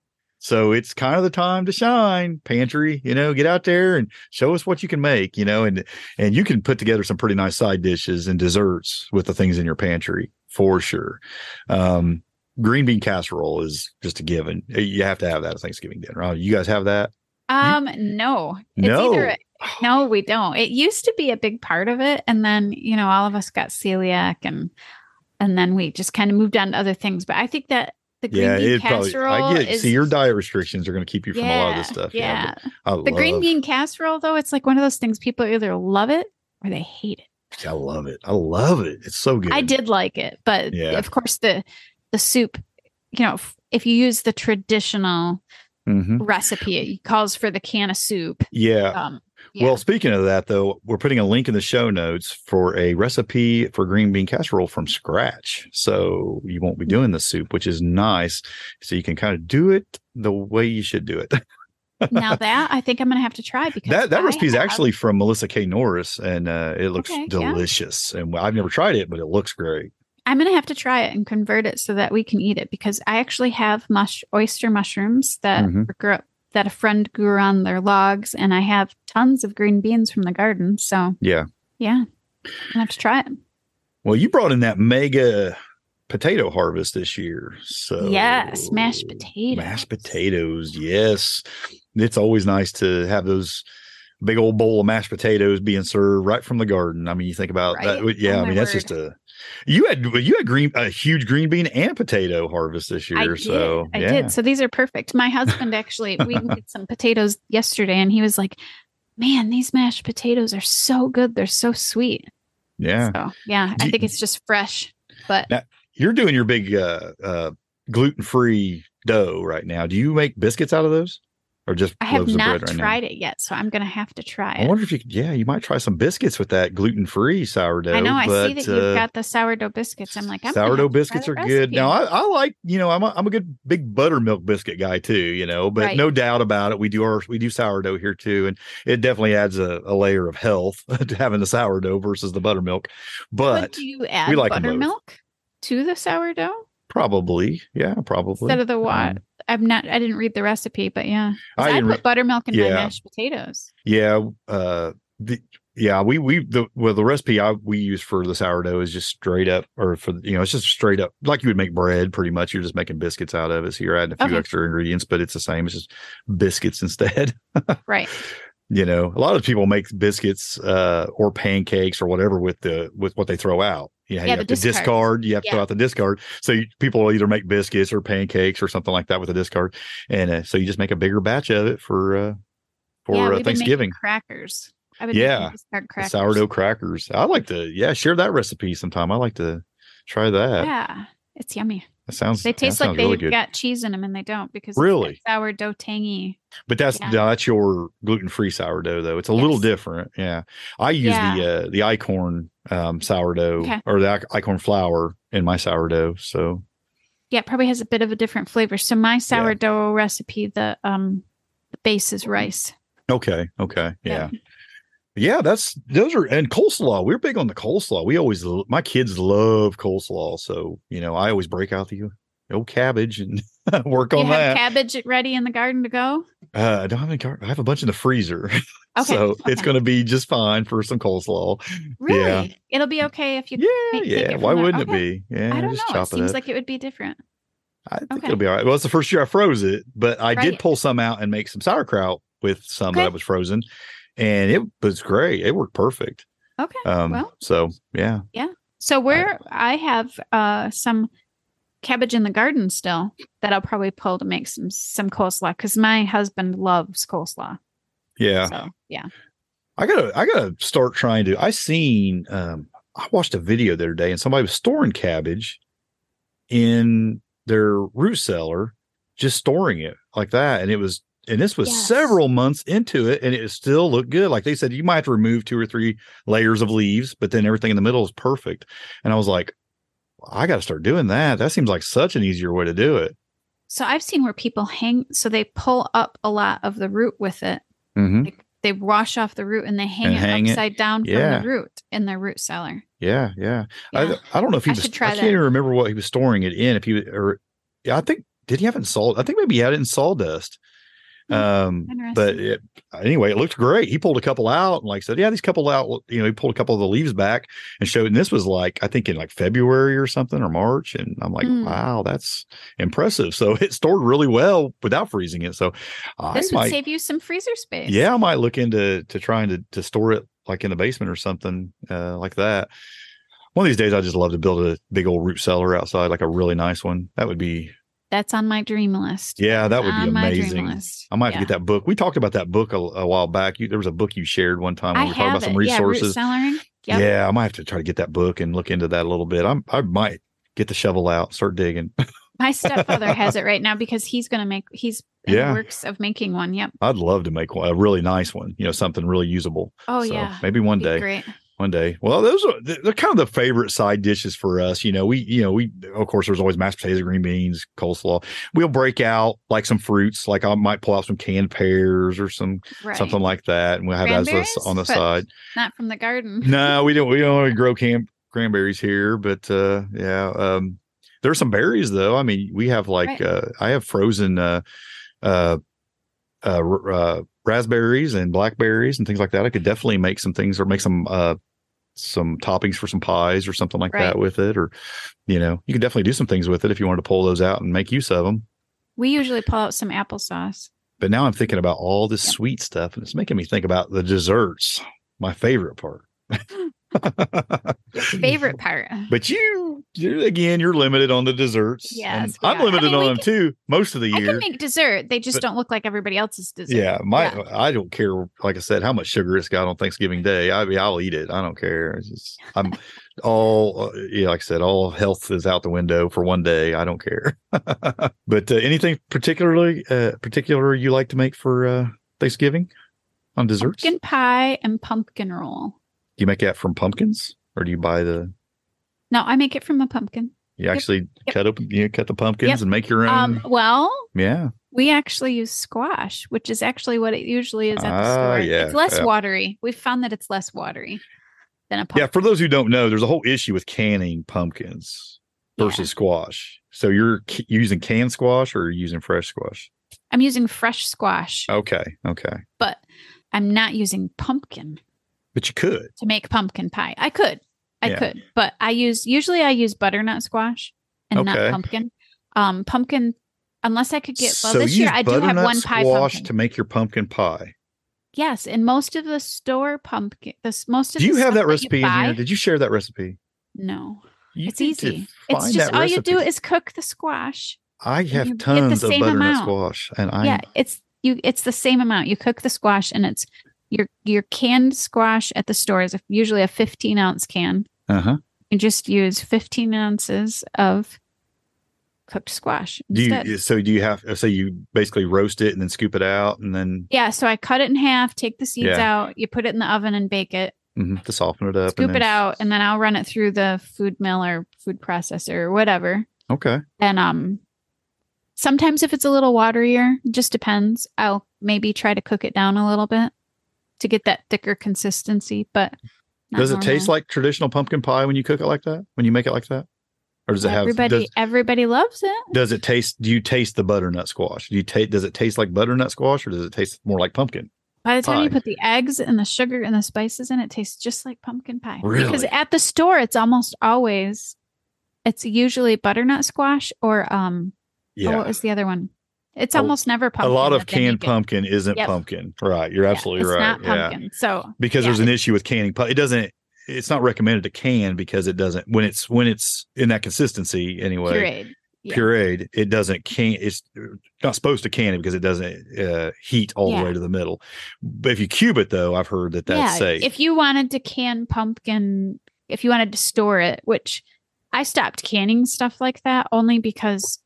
So it's kind of the time to shine. Pantry, you know, get out there and show us what you can make, you know, and and you can put together some pretty nice side dishes and desserts with the things in your pantry for sure. Um, green bean casserole is just a given. You have to have that at Thanksgiving dinner. Oh, you guys have that? Um, no. It's No. either no, we don't. It used to be a big part of it, and then you know, all of us got celiac, and and then we just kind of moved on to other things. But I think that the green Yeah, bean it probably. casserole I get. is See, your diet restrictions are going to keep you from a lot of this Yeah, stuff. Yeah, but I the green love- bean casserole, though, it's like one of those things people either love it or they hate it. I love it. I love it. It's so good. I did like it, but Yeah. of course the the soup, you know, if, if you use the traditional Mhm. recipe, it calls for the can of soup. Yeah. Um, yeah. Well, speaking of that, though, we're putting a link in the show notes for a recipe for green bean casserole from scratch. So you won't be doing the soup, which is nice. So you can kind of do it the way you should do it. Now that I think I'm going to have to try because that that I recipe is have- actually from Melissa K. Norris, and uh, it looks Okay, yeah. delicious. And I've never tried it, but it looks great. I'm going to have to try it and convert it so that we can eat it because I actually have mush oyster mushrooms that Mhm. grew up, that a friend grew on their logs, and I have tons of green beans from the garden. So Yeah. yeah, I'm gonna have to try it. Well, you brought in that mega potato harvest this year. So Yes, mashed potatoes. Mashed potatoes, yes. It's always nice to have those big old bowl of mashed potatoes being served right from the garden. I mean, you think about Right? that. Yeah, Oh, I my mean, that's word. just a you had you had green a huge green bean and potato harvest this year. I did. So I yeah. did. So these are perfect. My husband actually, we made some potatoes yesterday, and he was like, "Man, these mashed potatoes are so good. They're so sweet." Yeah. So yeah, Do I you- think it's just fresh. But Now, you're doing your big uh, uh, gluten-free dough right now. Do you make biscuits out of those, or just I have loaves of not bread right tried it yet, so I'm gonna have to try now? I it. wonder if you could, yeah, you might try some biscuits with that gluten-free sourdough. I know. I but, see that uh, you've got the sourdough biscuits. I'm like, I'm gonna have sourdough to try biscuits that are good. recipe. Now, I, I like, you know, I'm a, I'm a good big buttermilk biscuit guy too, you know, but Right. no doubt about it. We do our, we do sourdough here too. And it definitely adds a, a layer of health to having the sourdough versus the buttermilk. But Could you add like 'em both. buttermilk to the sourdough probably, yeah, probably. instead of the what? Um, I'm not. I didn't read the recipe, but yeah, 'Cause I I, didn't put re- buttermilk in my yeah. mashed potatoes. Yeah, uh, the, yeah, we we the well the recipe I we use for the sourdough is just straight up, or for you know it's just straight up like you would make bread. Pretty much, you're just making biscuits out of it. So you're adding a few Okay. extra ingredients, but it's the same. It's just biscuits instead. Right. You know, a lot of people make biscuits uh, or pancakes or whatever with the with what they throw out. You, know, Yeah, you the have to discard. discard. You have to throw Yeah. out the discard. So you, people will either make biscuits or pancakes or something like that with a discard, and uh, so you just make a bigger batch of it for uh, for yeah, uh, we've been Thanksgiving. making crackers. I've been Yeah, making discard The crackers. sourdough crackers. I like to yeah share that recipe sometime. I like to try that. Yeah, it's yummy. That sounds They that taste like sounds really they've good. got cheese in them, and they don't because it's that Really? sourdough tangy. But that's Yeah. no, that's your gluten free sourdough though. It's a little Yes. different. Yeah, I use Yeah. the uh, the Icorn um, sourdough Okay. or the I- Icorn flour in my sourdough. So Yeah, it probably has a bit of a different flavor. So my sourdough recipe, the um, the base is rice. okay, okay, yeah. Yeah. Yeah, that's those are and coleslaw. We're big on the coleslaw. We always my kids love coleslaw, so you know I always break out the old cabbage and work You on have that. cabbage ready in the garden to go. Uh, I don't have any car. I have a bunch in the freezer, Okay, so it's okay. going to be just fine for some coleslaw. Really? Yeah. It'll be okay if you. Yeah, take- take yeah. it Why from there. wouldn't Okay. it be? Yeah, I don't just know. It chop it seems up. like it would be different. I think okay. it'll be all right. Well, it's the first year I froze it, but I did Right. pull some out and make some sauerkraut with some Okay. that was frozen, and it was great. It worked perfect. Okay. Um, well, so yeah, so where I have uh some cabbage in the garden still that I'll probably pull to make some some coleslaw because my husband loves coleslaw. yeah. So yeah. I gotta, I gotta start trying to. I seen, um, I watched a video the other day, and somebody was storing cabbage in their root cellar, just storing it like that, and it was, and this was Yes. several months into it, and it still looked good. Like they said, you might have to remove two or three layers of leaves, but then everything in the middle is perfect. And I was like, I got to start doing that. That seems like such an easier way to do it. So I've seen where people hang, so they pull up a lot of the root with it. Mm-hmm. Like they wash off the root and they hang And it hang it. upside down Yeah. from the root in their root cellar. Yeah, yeah. Yeah. I I don't know if he I was. should try I can't that. even remember what he was storing it in. If he or yeah, I think did he have it in salt? I think maybe he had it in sawdust. Um, but Interesting. it, anyway, it looked great. He pulled a couple out and like said, yeah, these couple out. You know, he pulled a couple of the leaves back and showed. And this was like I think in like February or something or March. And I'm like, Mm. wow, that's impressive. So it stored really well without freezing it. So I This would might, save you some freezer space. yeah, I might look into to trying to to store it like in the basement or something uh, like that. One of these days, I just love to build a big old root cellar outside, like a really nice one. That would be, That's on my dream list. yeah, that would be On my dream amazing. list. I might have Yeah. to get that book. We talked about that book a, a while back. You, there was a book you shared one time when I we were talking have about some it. Yeah, root resources. cellaring. Yep. Yeah, I might have to try to get that book and look into that a little bit. I'm, I might get the shovel out, start digging. My stepfather has it right now because he's going to make, he's in Yeah. the works of making one. Yep. I'd love to make one, a really nice one, you know, something really usable. Oh, So yeah. maybe one Be day. Great. One day. Well, those are they're kind of the favorite side dishes for us. You know, we, you know, we, of course, there's always mashed potatoes, green beans, coleslaw. We'll break out like some fruits, like I might pull out some canned pears or some Right. something like that. And we'll have that as Cranberries? on the But side. Not from the garden. No, we don't, we don't really grow cam- cranberries here, but, uh, yeah. Um, there's some berries though. I mean, we have like, Right. uh, I have frozen, uh, uh, uh, r- uh, raspberries and blackberries and things like that. I could definitely make some things or make some, uh, some toppings for some pies or something like Right. that with it. Or, you know, you could definitely do some things with it if you wanted to pull those out and make use of them. We usually pull out some applesauce. But now I'm thinking about all this Yep. sweet stuff, and it's making me think about the desserts, my favorite part. Favorite part. But you, you again, you're limited on the desserts. Yes, and we I'm are. I limited mean, on we them can- too. Most of the I year. can make dessert. They just But- don't look like everybody else's dessert. Yeah, my Yeah. I don't care. Like I said, how much sugar it's got on Thanksgiving Day. I mean, I'll eat it. I don't care. It's just, I'm all uh, yeah. Like I said, all health is out the window for one day. I don't care. But uh, anything particularly uh, particular you like to make for uh, Thanksgiving on desserts? Pumpkin pie and pumpkin roll. Do you make that from pumpkins, or do you buy the? No, I make it from a pumpkin. You actually Yep. cut up, you cut the pumpkins Yep. and make your own. Um, well, yeah. we actually use squash, which is actually what it usually is at the Ah, store. yeah, it's less yeah. watery. We've found that it's less watery than a Yeah, pumpkin. for those who don't know, there's a whole issue with canning pumpkins versus Yeah. squash. So you're c- using canned squash or you're using fresh squash? I'm using fresh squash, Okay, okay. but I'm not using pumpkin But you could. to make pumpkin pie. I could. I Yeah. could. But I use usually I use butternut squash and Okay. not pumpkin. Um pumpkin unless I could get well so this use year I do have butternut one pie squash pumpkin. to make your pumpkin pie. Yes, and most of the store pumpkin this most of Do you the have stuff that recipe you in here? buy- Did you share that recipe? No. You It's need to easy. It's find just that all you do recipe. is cook the squash. I you have get the tons of same butternut amount. squash, and I yeah, it's you it's the same amount. You cook the squash and it's your your canned squash at the store is usually a fifteen ounce can. uh huh. You just use fifteen ounces of cooked squash Do instead. you? So do you have? So you basically roast it and then scoop it out, and then Yeah, so I cut it in half, take the seeds Yeah. out, you put it in the oven and bake it, mhm, to soften it up. scoop and it then, out, and then I'll run it through the food mill or food processor or whatever. Okay. And um sometimes if it's a little waterier, it just depends. I'll maybe try to cook it down a little bit to get that thicker consistency, but not Does it taste normal. like traditional pumpkin pie when you cook it like that? When you make it like that? Or does it have everybody does, everybody loves it? does it taste do you taste the butternut squash? Do you taste does it taste like butternut squash or does it taste more like pumpkin? By the time you pie. put the eggs and the sugar and the spices in, it tastes just like pumpkin pie. Because Really? at the store, it's almost always, it's usually butternut squash or um. Oh, Yeah. what was the other one? It's A- almost never A pumpkin. lot of that they canned make it. pumpkin isn't Yep. pumpkin. Right. You're Yeah, absolutely it's right. not Yeah. pumpkin. So Because yeah, there's an issue with canning pu- it doesn't it's not recommended to can because it doesn't when it's when it's in that consistency anyway. pureed. Yeah. Pureed, it doesn't can. It's not supposed to can it because it doesn't uh, heat all Yeah. the way to the middle. But if you cube it, though, I've heard that that's yeah, safe. if you wanted to can pumpkin, if you wanted to store it, which I stopped canning stuff like that only because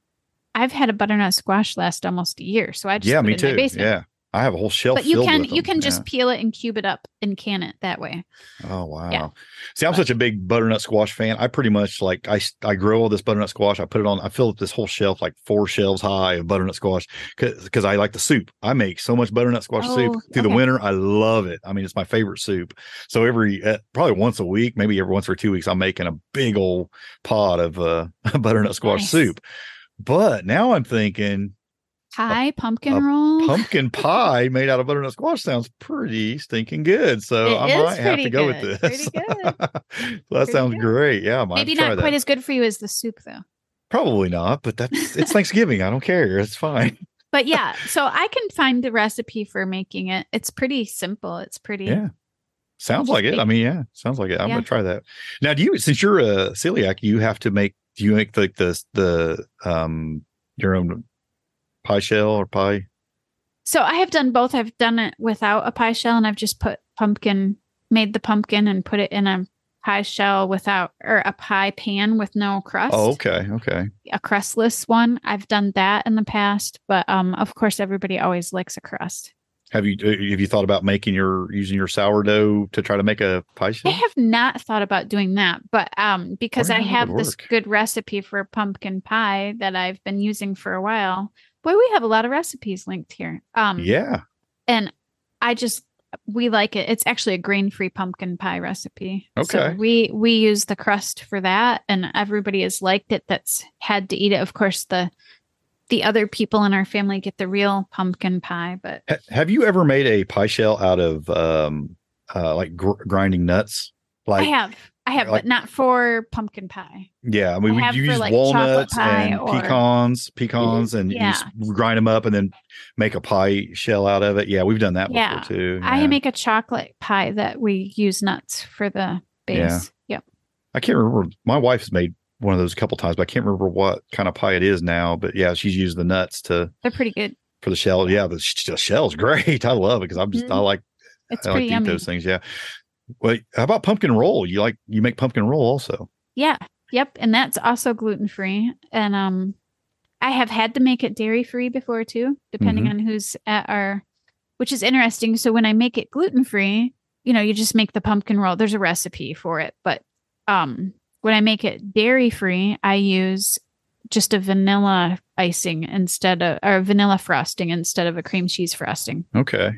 I've had a butternut squash last almost a year. So I just yeah, put me it in my too. basement. Yeah, I have a whole shelf. But you filled can with you them. can just Yeah. peel it and cube it up and can it that way. Oh wow! Yeah. See, I'm But- such a big butternut squash fan. I pretty much like I I grow all this butternut squash. I put it on. I fill up this whole shelf like four shelves high of butternut squash because I like the soup. I make so much butternut squash soup Oh, through the okay. winter. I love it. I mean, it's my favorite soup. So every uh, probably once a week, maybe every once or two weeks, I'm making a big old pot of uh, butternut squash Nice. soup. But now I'm thinking Pie, pumpkin a roll. pumpkin pie made out of butternut squash sounds pretty stinking good. So It I is might have to pretty go good. with this. Pretty good. So that Pretty sounds good. great. Yeah, I might Maybe try not that. quite as good for you as the soup though. Probably not, but that's it's Thanksgiving. I don't care. It's fine. But yeah, so I can find the recipe for making it. It's pretty simple. It's pretty Yeah. Sounds Just like it. I make- mean, yeah, sounds like it. I'm Yeah. gonna try that. Now, do you since you're a celiac, you have to make do you make like the the um your own pie shell or pie? So I have done both. I've done it without a pie shell and I've just put pumpkin, made the pumpkin and put it in a pie shell without, or a pie pan with no crust. Oh, okay, okay. A crustless one. I've done that in the past, but um, of course, everybody always likes a crust. Have you uh, have you thought about making your using your sourdough to try to make a pie I shell? have not thought about doing that, but um, because I wonder how that have would this work. good recipe for pumpkin pie that I've been using for a while. Boy, we have a lot of recipes linked here. Um, Yeah. and I just we like it. It's actually a grain-free pumpkin pie recipe. So Okay. we we use the crust for that, and everybody has liked it. That's had to eat it. Of course, the the other people in our family get the real pumpkin pie, but Ha- have you ever made a pie shell out of um uh like gr- grinding nuts, Like I have, I have, like- but not for pumpkin pie. yeah, I mean I we have for, use like, chocolate walnuts pie and or- pecans, pecans, and Yeah. you s- grind them up and then make a pie shell out of it. Yeah, we've done that Yeah. before too. I yeah. make a chocolate pie that we use nuts for the base. Yep. I can't remember. My wife's made one of those a couple times, but I can't remember what kind of pie it is now. But yeah, she's used the nuts to They're pretty good. for the shell. Yeah, the, sh- the shell's great. I love it because I'm just Mhm. I like It's I like pretty to eat yummy. those things. Yeah. Wait, how about pumpkin roll? You like you make pumpkin roll also? Yeah. Yep. And that's also gluten free. And um I have had to make it dairy free before too, depending Mhm. on who's at our, which is interesting. So when I make it gluten free, you know, you just make the pumpkin roll. There's a recipe for it. But um when I make it dairy free, I use just a vanilla icing instead of or vanilla frosting instead of a cream cheese frosting. Okay.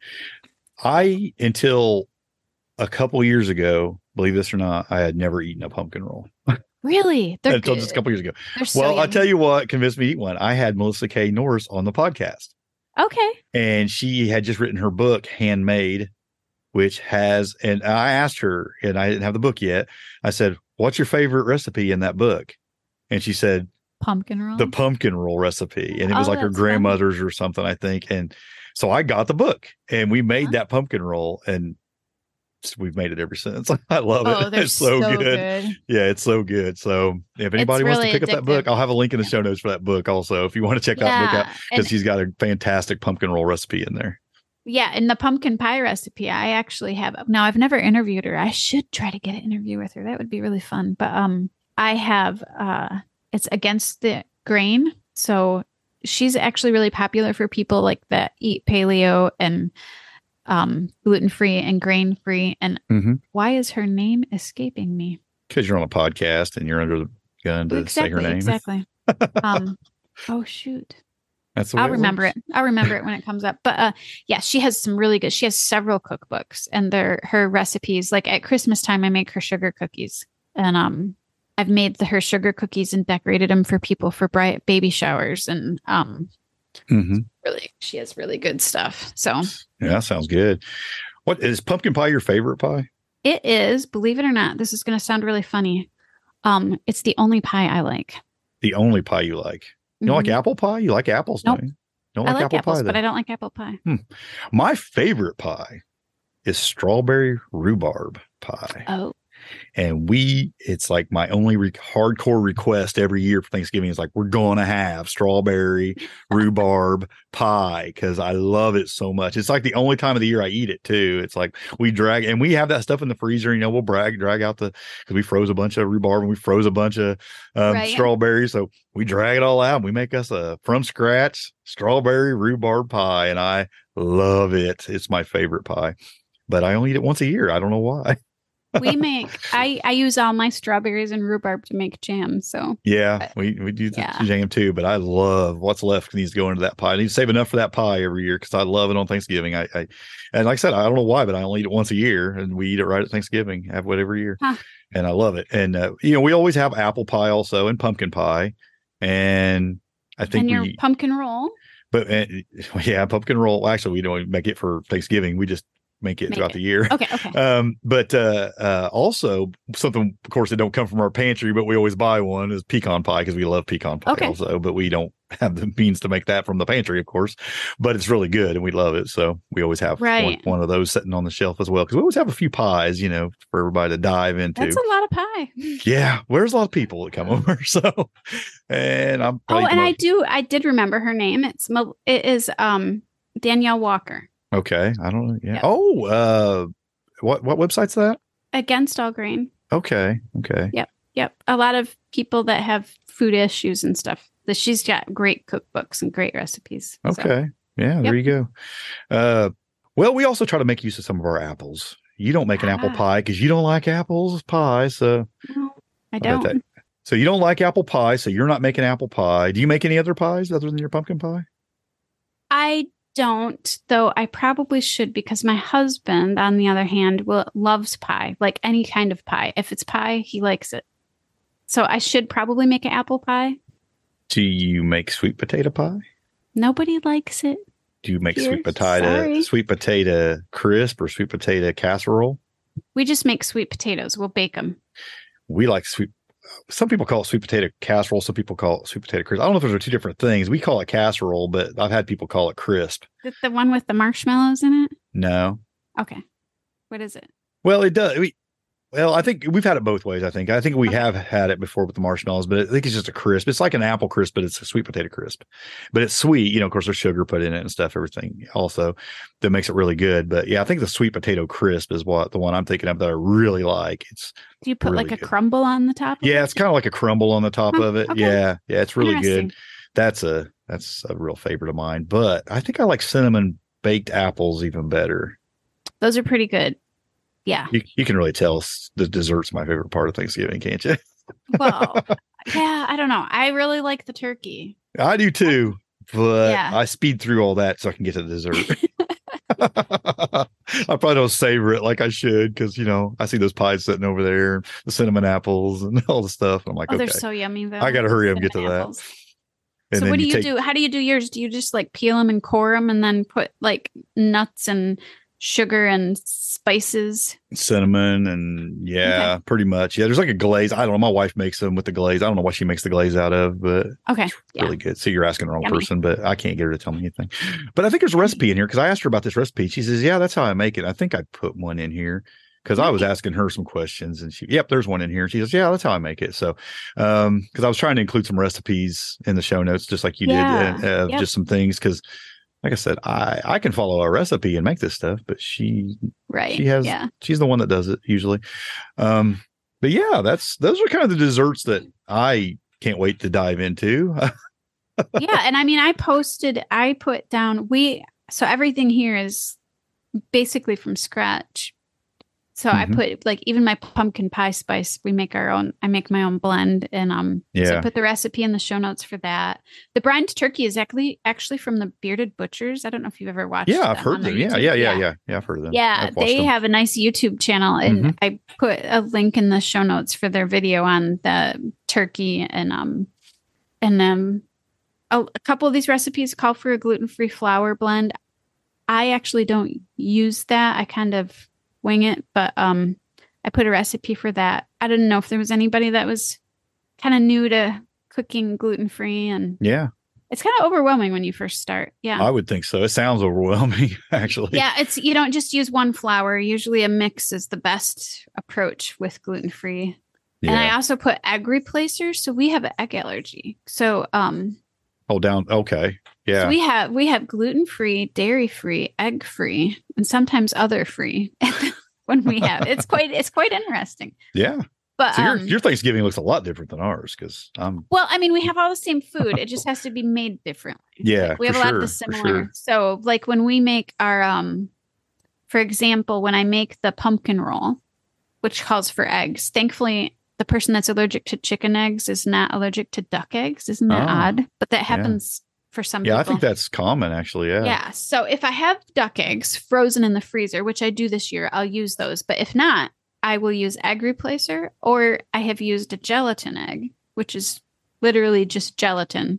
I until a couple years ago, believe this or not, I had never eaten a pumpkin roll Really? They're until good. just a couple years ago. They're so Well, I'll yummy. tell you what convinced me to eat one. I had Melissa K. Norris on the podcast, Okay. and she had just written her book, Handmade, which has, and I asked her, and I didn't have the book yet. I said, "What's your favorite recipe in that book?" And she said, Pumpkin roll. the pumpkin roll recipe. And it was Oh, like her that's funny. grandmother's or something, I think. And so I got the book and we made Huh? that pumpkin roll, and we've made it ever since. I love Oh, it. they're It's so, so good. good. Yeah, it's so good. So if anybody wants to really pick up that book, addictive. I'll have a link in the show notes for that book also. If you want to check that book out, Yeah. because And, she's got a fantastic pumpkin roll recipe in there. yeah. And the pumpkin pie recipe, I actually have. Now, I've never interviewed her. I should try to get an interview with her. That would be really fun. But um, I have, uh, it's against the grain. So she's actually really popular for people like that eat paleo and um, gluten free and grain free. And Mhm. why is her name escaping me? Because you're on a podcast and you're under the gun to say her Exactly. name. Exactly. um, oh, shoot. That's the way I'll remember works. it. I'll remember it when it comes up. But uh, yeah, she has some really good. She has several cookbooks, and they're her recipes. Like at Christmas time, I make her sugar cookies, and um, I've made the, her sugar cookies and decorated them for people for bright baby showers, and um, Mhm. really, she has really good stuff. So Yeah, that sounds good. What is pumpkin pie your favorite pie? it is, believe it or not, this is going to sound really funny. Um, it's the only pie I like. The only pie you like? You don't Mhm. like apple pie? You like apples? Nope. Don't you? Don't I like, like apple apples, pie, but though? I don't like apple pie. My favorite pie is strawberry rhubarb pie. Oh, And we, it's like my only re- hardcore request every year for Thanksgiving is like, we're going to have strawberry rhubarb pie because I love it so much. It's like the only time of the year I eat it too. It's like we drag, and we have that stuff in the freezer. You know, we'll brag, drag out the, because we froze a bunch of rhubarb and we froze a bunch of um, Right. strawberries. So we drag it all out and we make us a from scratch strawberry rhubarb pie. And I love it. It's my favorite pie, but I only eat it once a year. I don't know why. we make. I I use all my strawberries and rhubarb to make jam. So Yeah, But- we, we do the yeah. jam too, but I love what's left needs to go into that pie. I need to save enough for that pie every year because I love it on Thanksgiving. I, I and like I said, I don't know why, but I only eat it once a year, and we eat it right at Thanksgiving. Have what every year, Huh. and I love it. And uh, you know, we always have apple pie also and pumpkin pie, and I think and your we, pumpkin roll. but uh, yeah, pumpkin roll. Actually, we don't make it for Thanksgiving. We just make it Make throughout it. the year. Okay, okay. Um, but uh, uh, also something, of course, that don't come from our pantry, but we always buy one is pecan pie because we love pecan pie Okay. also. But we don't have the means to make that from the pantry, of course. But it's really good and we love it, so we always have Right. one, one of those sitting on the shelf as well because we always have a few pies, you know, for everybody to dive into. That's a lot of pie. Yeah, well, there's a lot of people that come over, so and I'm Oh, probably and the I most- do. I did remember her name. It's Mel- it is um Danielle Walker. okay. I don't know. Yeah. Yep. Oh, uh, what what website's that? Against All Grain. Okay. Okay. Yep, a lot of people that have food issues and stuff. That she's got great cookbooks and great recipes. So, Okay. Yeah, there you go. Uh, well, we also try to make use of some of our apples. You don't make an apple Ah. pie because you don't like apples pie. So, no, I bet that- don't. so you don't like apple pie. So you're not making apple pie. Do you make any other pies other than your pumpkin pie? I don't, though. I probably should because my husband, on the other hand, will loves pie, like any kind of pie. If it's pie, he likes it. So I should probably make an apple pie. Do you make sweet potato pie? Nobody likes it. Do you make Here, sweet potato, sorry. sweet potato crisp or sweet potato casserole? We just make sweet potatoes. We'll bake them. We like sweet. Some people call it sweet potato casserole. Some people call it sweet potato crisp. I don't know if those are two different things. We call it casserole, but I've had people call it crisp. Is it the one with the marshmallows in it? No. Okay. What is it? Well, it does. We, well, I think we've had it both ways. I think. I think we Okay. have had it before with the marshmallows, but I think it's just a crisp. It's like an apple crisp, but it's a sweet potato crisp. But it's sweet. You know, of course, there's sugar put in it and stuff. Everything also that makes it really good. But yeah, I think the sweet potato crisp is what the one I'm thinking of that I really like. It's Do you put really like a good. crumble on the top? of yeah, it? it's kind of like a crumble on the top Huh, of it. okay. Yeah, yeah, it's really Interesting. good. That's a that's a real favorite of mine. But I think I like cinnamon baked apples even better. Those are pretty good. Yeah. You you can really tell s- the dessert's my favorite part of Thanksgiving, can't you? Well, yeah, I don't know. I really like the turkey. I do too, but Yeah. I speed through all that so I can get to the dessert. I probably don't savor it like I should because you know I see those pies sitting over there, the cinnamon apples and all the stuff. I'm like, Oh, okay, they're so yummy though. I got to hurry up and get to Cinnamon that. apples. And So then what do you take do? How do you do yours? Do you just like peel them and core them and then put like nuts and sugar and spices? cinnamon and yeah, pretty much. Yeah, there's like a glaze. I don't know. My wife makes them with the glaze. I don't know what she makes the glaze out of, but Okay. Yeah. really good. So you're asking the wrong Yummy. person, but I can't get her to tell me anything. But I think there's a recipe in here because I asked her about this recipe. She says, "Yeah, that's how I make it." I think I put one in here because I was asking her some questions, and she, "Yep, there's one in here." She says, "Yeah, that's how I make it." So, um, because I was trying to include some recipes in the show notes, just like you Yeah. did, uh, Yep. just some things because. Like I said, I, I can follow a recipe and make this stuff, but she Right. she has Yeah. she's the one that does it usually. Um, but yeah, that's those are kind of the desserts that I can't wait to dive into. Yeah. And I mean, I posted, I put down, we, so everything here is basically from scratch. So I Mhm. put like even my pumpkin pie spice, we make our own, I make my own blend. And um so Yeah. I put the recipe in the show notes for that. The brined turkey is actually actually from the Bearded Butchers. I don't know if you've ever watched yeah, I've them heard on their them. Yeah, YouTube. yeah, yeah, yeah, yeah. I've heard of them. Yeah, I've watched they them. have a nice YouTube channel, and Mhm. I put a link in the show notes for their video on the turkey and um and um a, a couple of these recipes call for a gluten-free flour blend. I actually don't use that. I kind of wing it, but um I put a recipe for that. I didn't know if there was anybody that was kind of new to cooking gluten-free, and Yeah, it's kind of overwhelming when you first start. Yeah. I would think so. It sounds overwhelming, actually. Yeah, it's you don't just use one flour. Usually a mix is the best approach with gluten-free. And I Yeah. also put egg replacers. So we have an egg allergy. So um Oh, down. Okay. Yeah. so we have we have gluten-free, dairy-free, egg-free, and sometimes other free when we have. It's quite it's quite interesting. yeah. But So your um, your Thanksgiving looks a lot different than ours because I'm. well, I mean, we have all the same food. It just has to be made differently. Yeah, Like, we have for a lot of the sure, for similar. sure. So, like when we make our, um, for example, when I make the pumpkin roll, which calls for eggs, thankfully, the person that's allergic to chicken eggs is not allergic to duck eggs. Isn't that Oh, odd? But that yeah. happens for some Yeah, people. I think that's common actually. Yeah. Yeah. So if I have duck eggs frozen in the freezer, which I do this year, I'll use those. But if not, I will use egg replacer, or I have used a gelatin egg, which is literally just gelatin.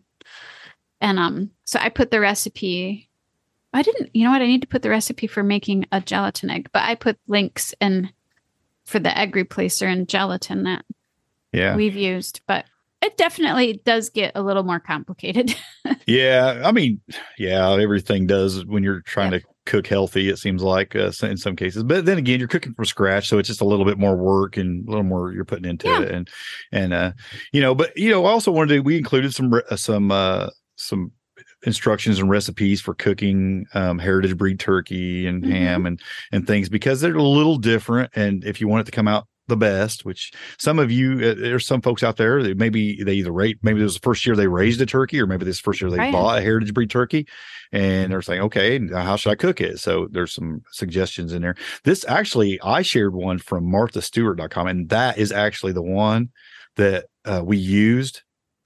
And um, so I put the recipe. I didn't, you know what? I need to put the recipe for making a gelatin egg, but I put links in for the egg replacer and gelatin that Yeah. we've used. But it definitely does get a little more complicated. Yeah, I mean, yeah, everything does when you're trying Yep. to cook healthy. It seems like uh, in some cases, but then again, you're cooking from scratch, so it's just a little bit more work and a little more you're putting into Yeah. it, and and uh, you know, but you know, I also wanted to. We included some re- uh, some uh, some instructions and recipes for cooking um, heritage breed turkey and Mhm. ham and and things because they're a little different, and if you want it to come out the best, which some of you, uh, there's some folks out there that maybe they either rate, maybe this was the first year they raised a turkey, or maybe this first year they Right. bought a heritage breed turkey, and they're saying, okay, now how should I cook it? So there's some suggestions in there. This actually, I shared one from martha stewart dot com, and that is actually the one that uh, we used,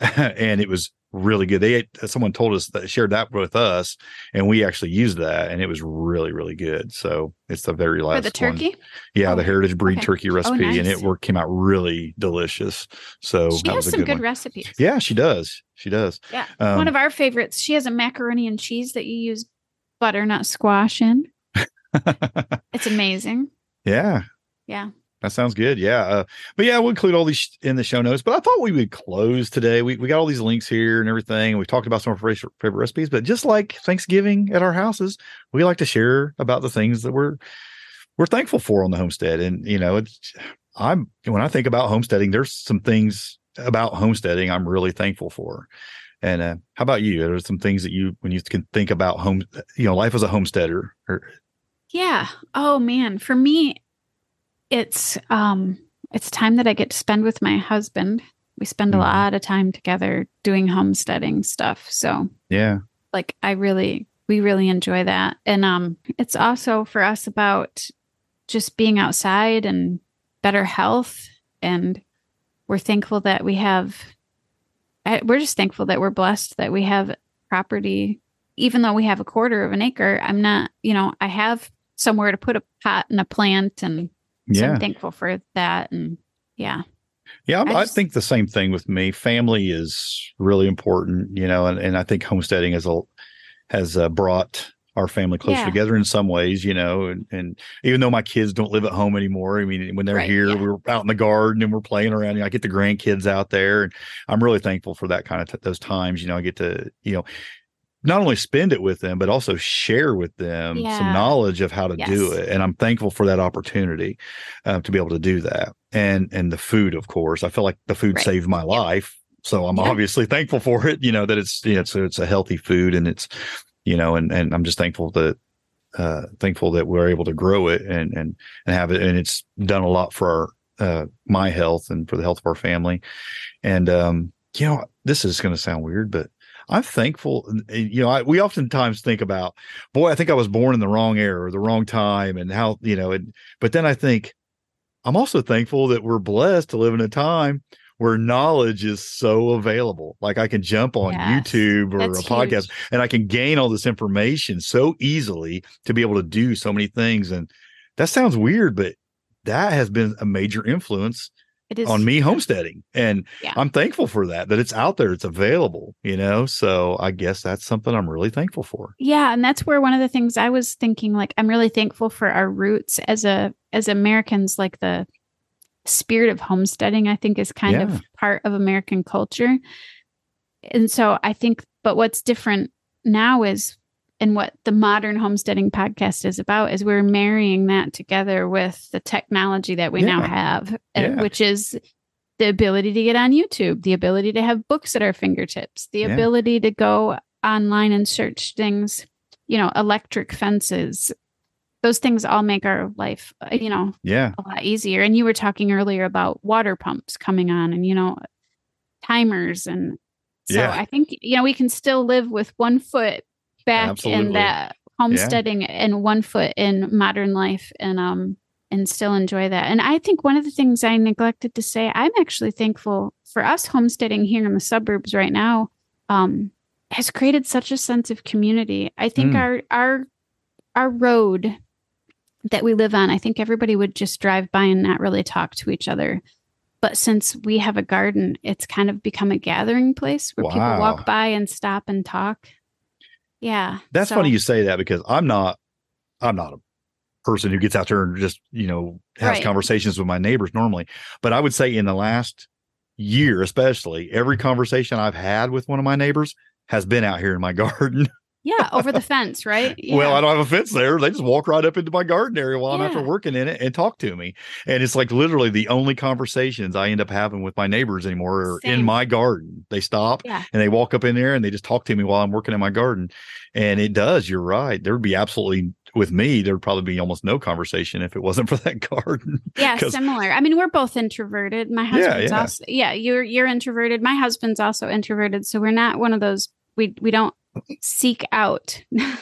and it was really good. They had, someone told us that shared that with us, and we actually used that, and it was really, really good. So it's the very last for the one. turkey. Yeah, Oh, the heritage breed okay. turkey recipe, and nice. it worked came out really delicious. So She that has was a some good, good one. recipes. Yeah, she does. She does. Yeah. Um, One of our favorites, she has a macaroni and cheese that you use butternut squash in. It's amazing. yeah. Yeah. That sounds good. Yeah. Uh, but yeah, we'll include all these sh- in the show notes. But I thought we would close today. We we got all these links here and everything. And we talked about some of our favorite favorite recipes. But just like Thanksgiving at our houses, we like to share about the things that we're we're thankful for on the homestead. And you know, it's I'm when I think about homesteading, there's some things about homesteading I'm really thankful for. And uh, how about you? Are there some things that you, when you can think about home, you know, life as a homesteader? Or... Yeah. Oh man, for me, it's um, it's time that I get to spend with my husband. We spend a mm-hmm. lot of time together doing homesteading stuff. So yeah, like I really, we really enjoy that. And um, it's also for us about just being outside and better health. And we're thankful that we have, we're just thankful that we're blessed that we have property, even though we have a quarter of an acre. I'm not, you know, I have somewhere to put a pot and a plant. And so yeah. I'm thankful for that. And yeah. Yeah, I, I, just, I think the same thing with me. Family is really important, you know, and, and I think homesteading has a, has uh, brought our family closer yeah. together in some ways, you know, and, and even though my kids don't live at home anymore, I mean, when they're right, here, yeah. we're out in the garden and we're playing around. You know, I get the grandkids out there, and I'm really thankful for that kind of t- those times. You know, I get to, you know, not only spend it with them, but also share with them yeah. some knowledge of how to yes. do it. And I'm thankful for that opportunity uh, to be able to do that. And and the food, of course, I feel like the food right. saved my yep. life. So I'm yep. obviously thankful for it, you know, that it's, you know, it's, it's a healthy food, and it's, you know, and, and I'm just thankful that, uh, thankful that we're able to grow it and, and, and have it. And it's done a lot for our, uh, my health and for the health of our family. And, um, you know, this is going to sound weird, but I'm thankful. You know, I, we oftentimes think about, boy, I think I was born in the wrong era or the wrong time, and how, you know, and, but then I think I'm also thankful that we're blessed to live in a time where knowledge is so available. Like I can jump on yes, YouTube or a podcast huge. and I can gain all this information so easily to be able to do so many things. And that sounds weird, but that has been a major influence it is, on me homesteading. And yeah. I'm thankful for that, that it's out there, it's available, you know? So I guess that's something I'm really thankful for. Yeah. And that's where one of the things I was thinking, like, I'm really thankful for our roots as a, as Americans, like the spirit of homesteading, I think, is kind yeah. of part of American culture. And so I think, but what's different now is, and what the modern homesteading podcast is about, is we're marrying that together with the technology that we yeah. now have, yeah. which is the ability to get on YouTube, the ability to have books at our fingertips, the yeah. ability to go online and search things, you know, electric fences. Those things all make our life, you know, yeah. a lot easier. And you were talking earlier about water pumps coming on and, you know, timers. And so yeah. I think, you know, we can still live with one foot back Absolutely. in that homesteading yeah. and one foot in modern life, and, um, and still enjoy that. And I think one of the things I neglected to say, I'm actually thankful for us homesteading here in the suburbs right now, um, has created such a sense of community. I think mm. our, our, our road that we live on, I think everybody would just drive by and not really talk to each other. But since we have a garden, it's kind of become a gathering place where wow. people walk by and stop and talk. Yeah. That's so. funny you say that, because I'm not, I'm not a person who gets out there and just, you know, has right. conversations with my neighbors normally. But I would say in the last year, especially, every conversation I've had with one of my neighbors has been out here in my garden. Yeah, over the fence, right? Yeah. Well, I don't have a fence there. They just walk right up into my garden area while yeah. I'm after working in it and talk to me. And it's like literally the only conversations I end up having with my neighbors anymore are Same. in my garden. They stop yeah. and they walk up in there and they just talk to me while I'm working in my garden. And it does. You're right. There would be absolutely, with me, there would probably be almost no conversation if it wasn't for that garden. Yeah, similar. I mean, we're both introverted. My husband's yeah, yeah. also, yeah, you're you're introverted. My husband's also introverted. So we're not one of those, we we don't seek out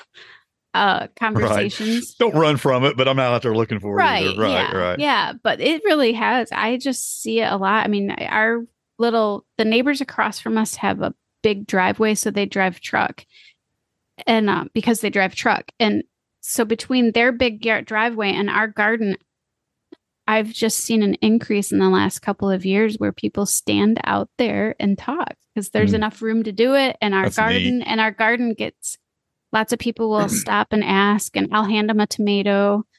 uh conversations. Right. Don't run from it, but I'm not out there looking for right, it either. Right, yeah, right. Yeah, but it really has. I just see it a lot. I mean, our little the neighbors across from us have a big driveway, so they drive truck. And uh, because they drive truck. And so between their big yard driveway and our garden, I've just seen an increase in the last couple of years where people stand out there and talk because there's mm. enough room to do it. And our That's garden neat. and our garden gets lots of people will stop and ask, and I'll hand them a tomato.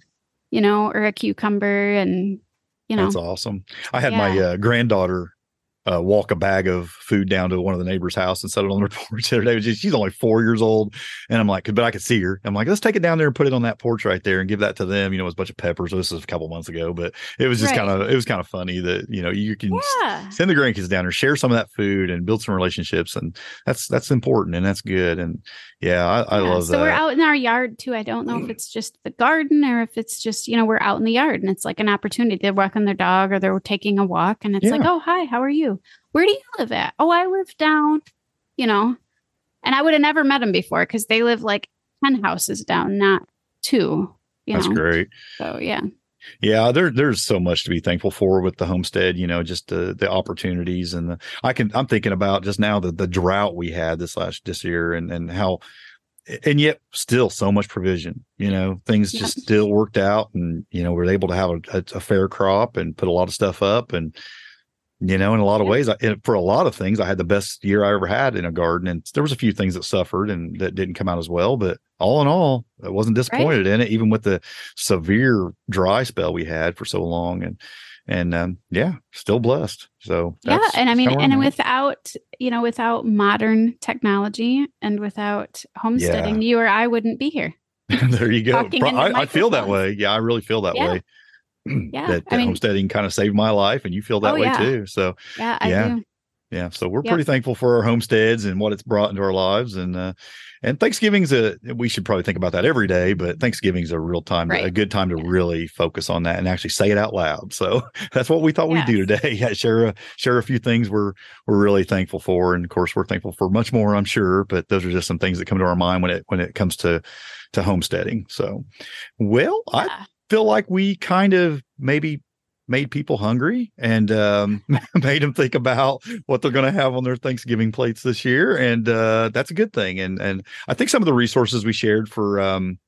you know, or a cucumber, and you know. That's awesome. I had Yeah. my uh, granddaughter uh, walk a bag of food down to one of the neighbor's house and set it on their porch the other day. She's only four years old. And I'm like, but I could see her. I'm like, let's take it down there and put it on that porch right there and give that to them. You know, it was a bunch of peppers. This was a couple months ago, but it was just Right. kind of, it was kind of funny that, you know, you can Yeah. send the grandkids down there, share some of that food and build some relationships. And that's, that's important and that's good. And yeah, I, I Yeah, love so that. we're out in our yard too. I don't know if it's just the garden or if it's just, you know, we're out in the yard and it's like an opportunity. They're walking their dog or they're taking a walk and it's Yeah. like, oh, hi, how are you? Where do you live at? Oh, I live down, you know, and I would have never met them before because they live like ten houses down, not two, you That's know. great. So, yeah. Yeah, there, there's so much to be thankful for with the homestead, you know, just the, the opportunities and the, I can, I'm thinking about just now the, the drought we had this last, this year and, and how, and yet still so much provision, you know, things Yep. just still worked out and, you know, we're able to have a, a, a fair crop and put a lot of stuff up and, you know, in a lot of Yep. ways, I, and for a lot of things, I had the best year I ever had in a garden. And there was a few things that suffered and that didn't come out as well. But all in all, I wasn't disappointed in it, even with the severe dry spell we had for so long. And, and um, yeah, still blessed. So Yeah. that's- And I mean, that's how and I'm at. without, you know, without modern technology and without homesteading, you or I wouldn't be here. There you go. Talking Pro- into I, I feel that microphones. way. Yeah, I really feel that Yeah. way. Yeah. that I uh, mean- homesteading kind of saved my life, and you feel that Oh, way yeah. too. So Yeah, I Yeah. do. yeah, so we're Yep. pretty thankful for our homesteads and what it's brought into our lives. And uh, and Thanksgiving's a we should probably think about that every day, but Thanksgiving's a real time, Right. a good time to really focus on that and actually say it out loud. So that's what we thought we'd do Yes. today. Yeah, share a, share a few things we're we're really thankful for, and of course we're thankful for much more, I'm sure. But those are just some things that come to our mind when it when it comes to to homesteading. So, well, I Yeah. feel like we kind of maybe made people hungry and um, made them think about what they're going to have on their Thanksgiving plates this year. And uh, that's a good thing. And and I think some of the resources we shared for um,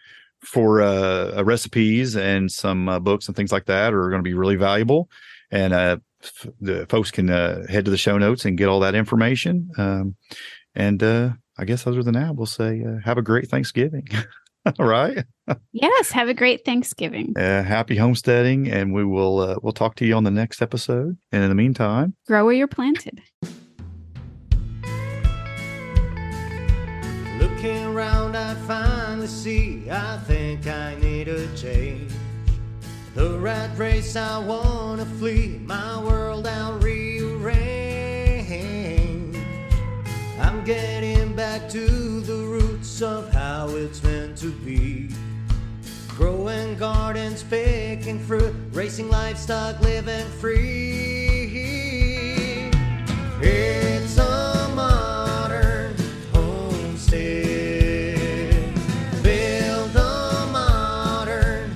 for uh, uh, recipes and some uh, books and things like that are going to be really valuable. And uh, f- the folks can uh, head to the show notes and get all that information. Um, and uh, I guess other than that, we'll say uh, have a great Thanksgiving. All right. Yes. Have a great Thanksgiving. Uh, happy homesteading, and we will uh, we'll talk to you on the next episode. And in the meantime, Grow where you're planted. Looking around, I finally see I think I need a change. The rat race, I wanna flee. My world, I'll rearrange. I'm getting back to the roots of how it's meant to be. Growing gardens, picking fruit, racing livestock, living free. It's a modern homestead. Build a modern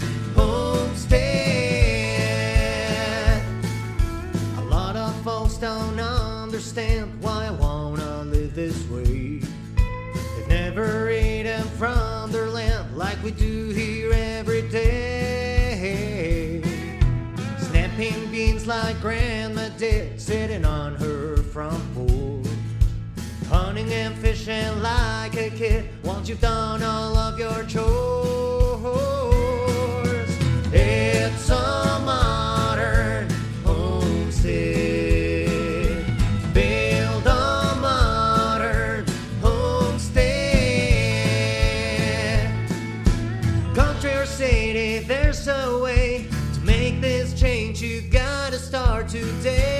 homestead. A lot of folks don't understand why I wanna live this way. They've never eaten from their land like we do here every day. Snapping beans like Grandma did, sitting on her front porch. Hunting and fishing like a kid once you've done all of your chores. It's a modern homestead. Build a modern homestead. Country or city, there's a way to make this change. You gotta start today.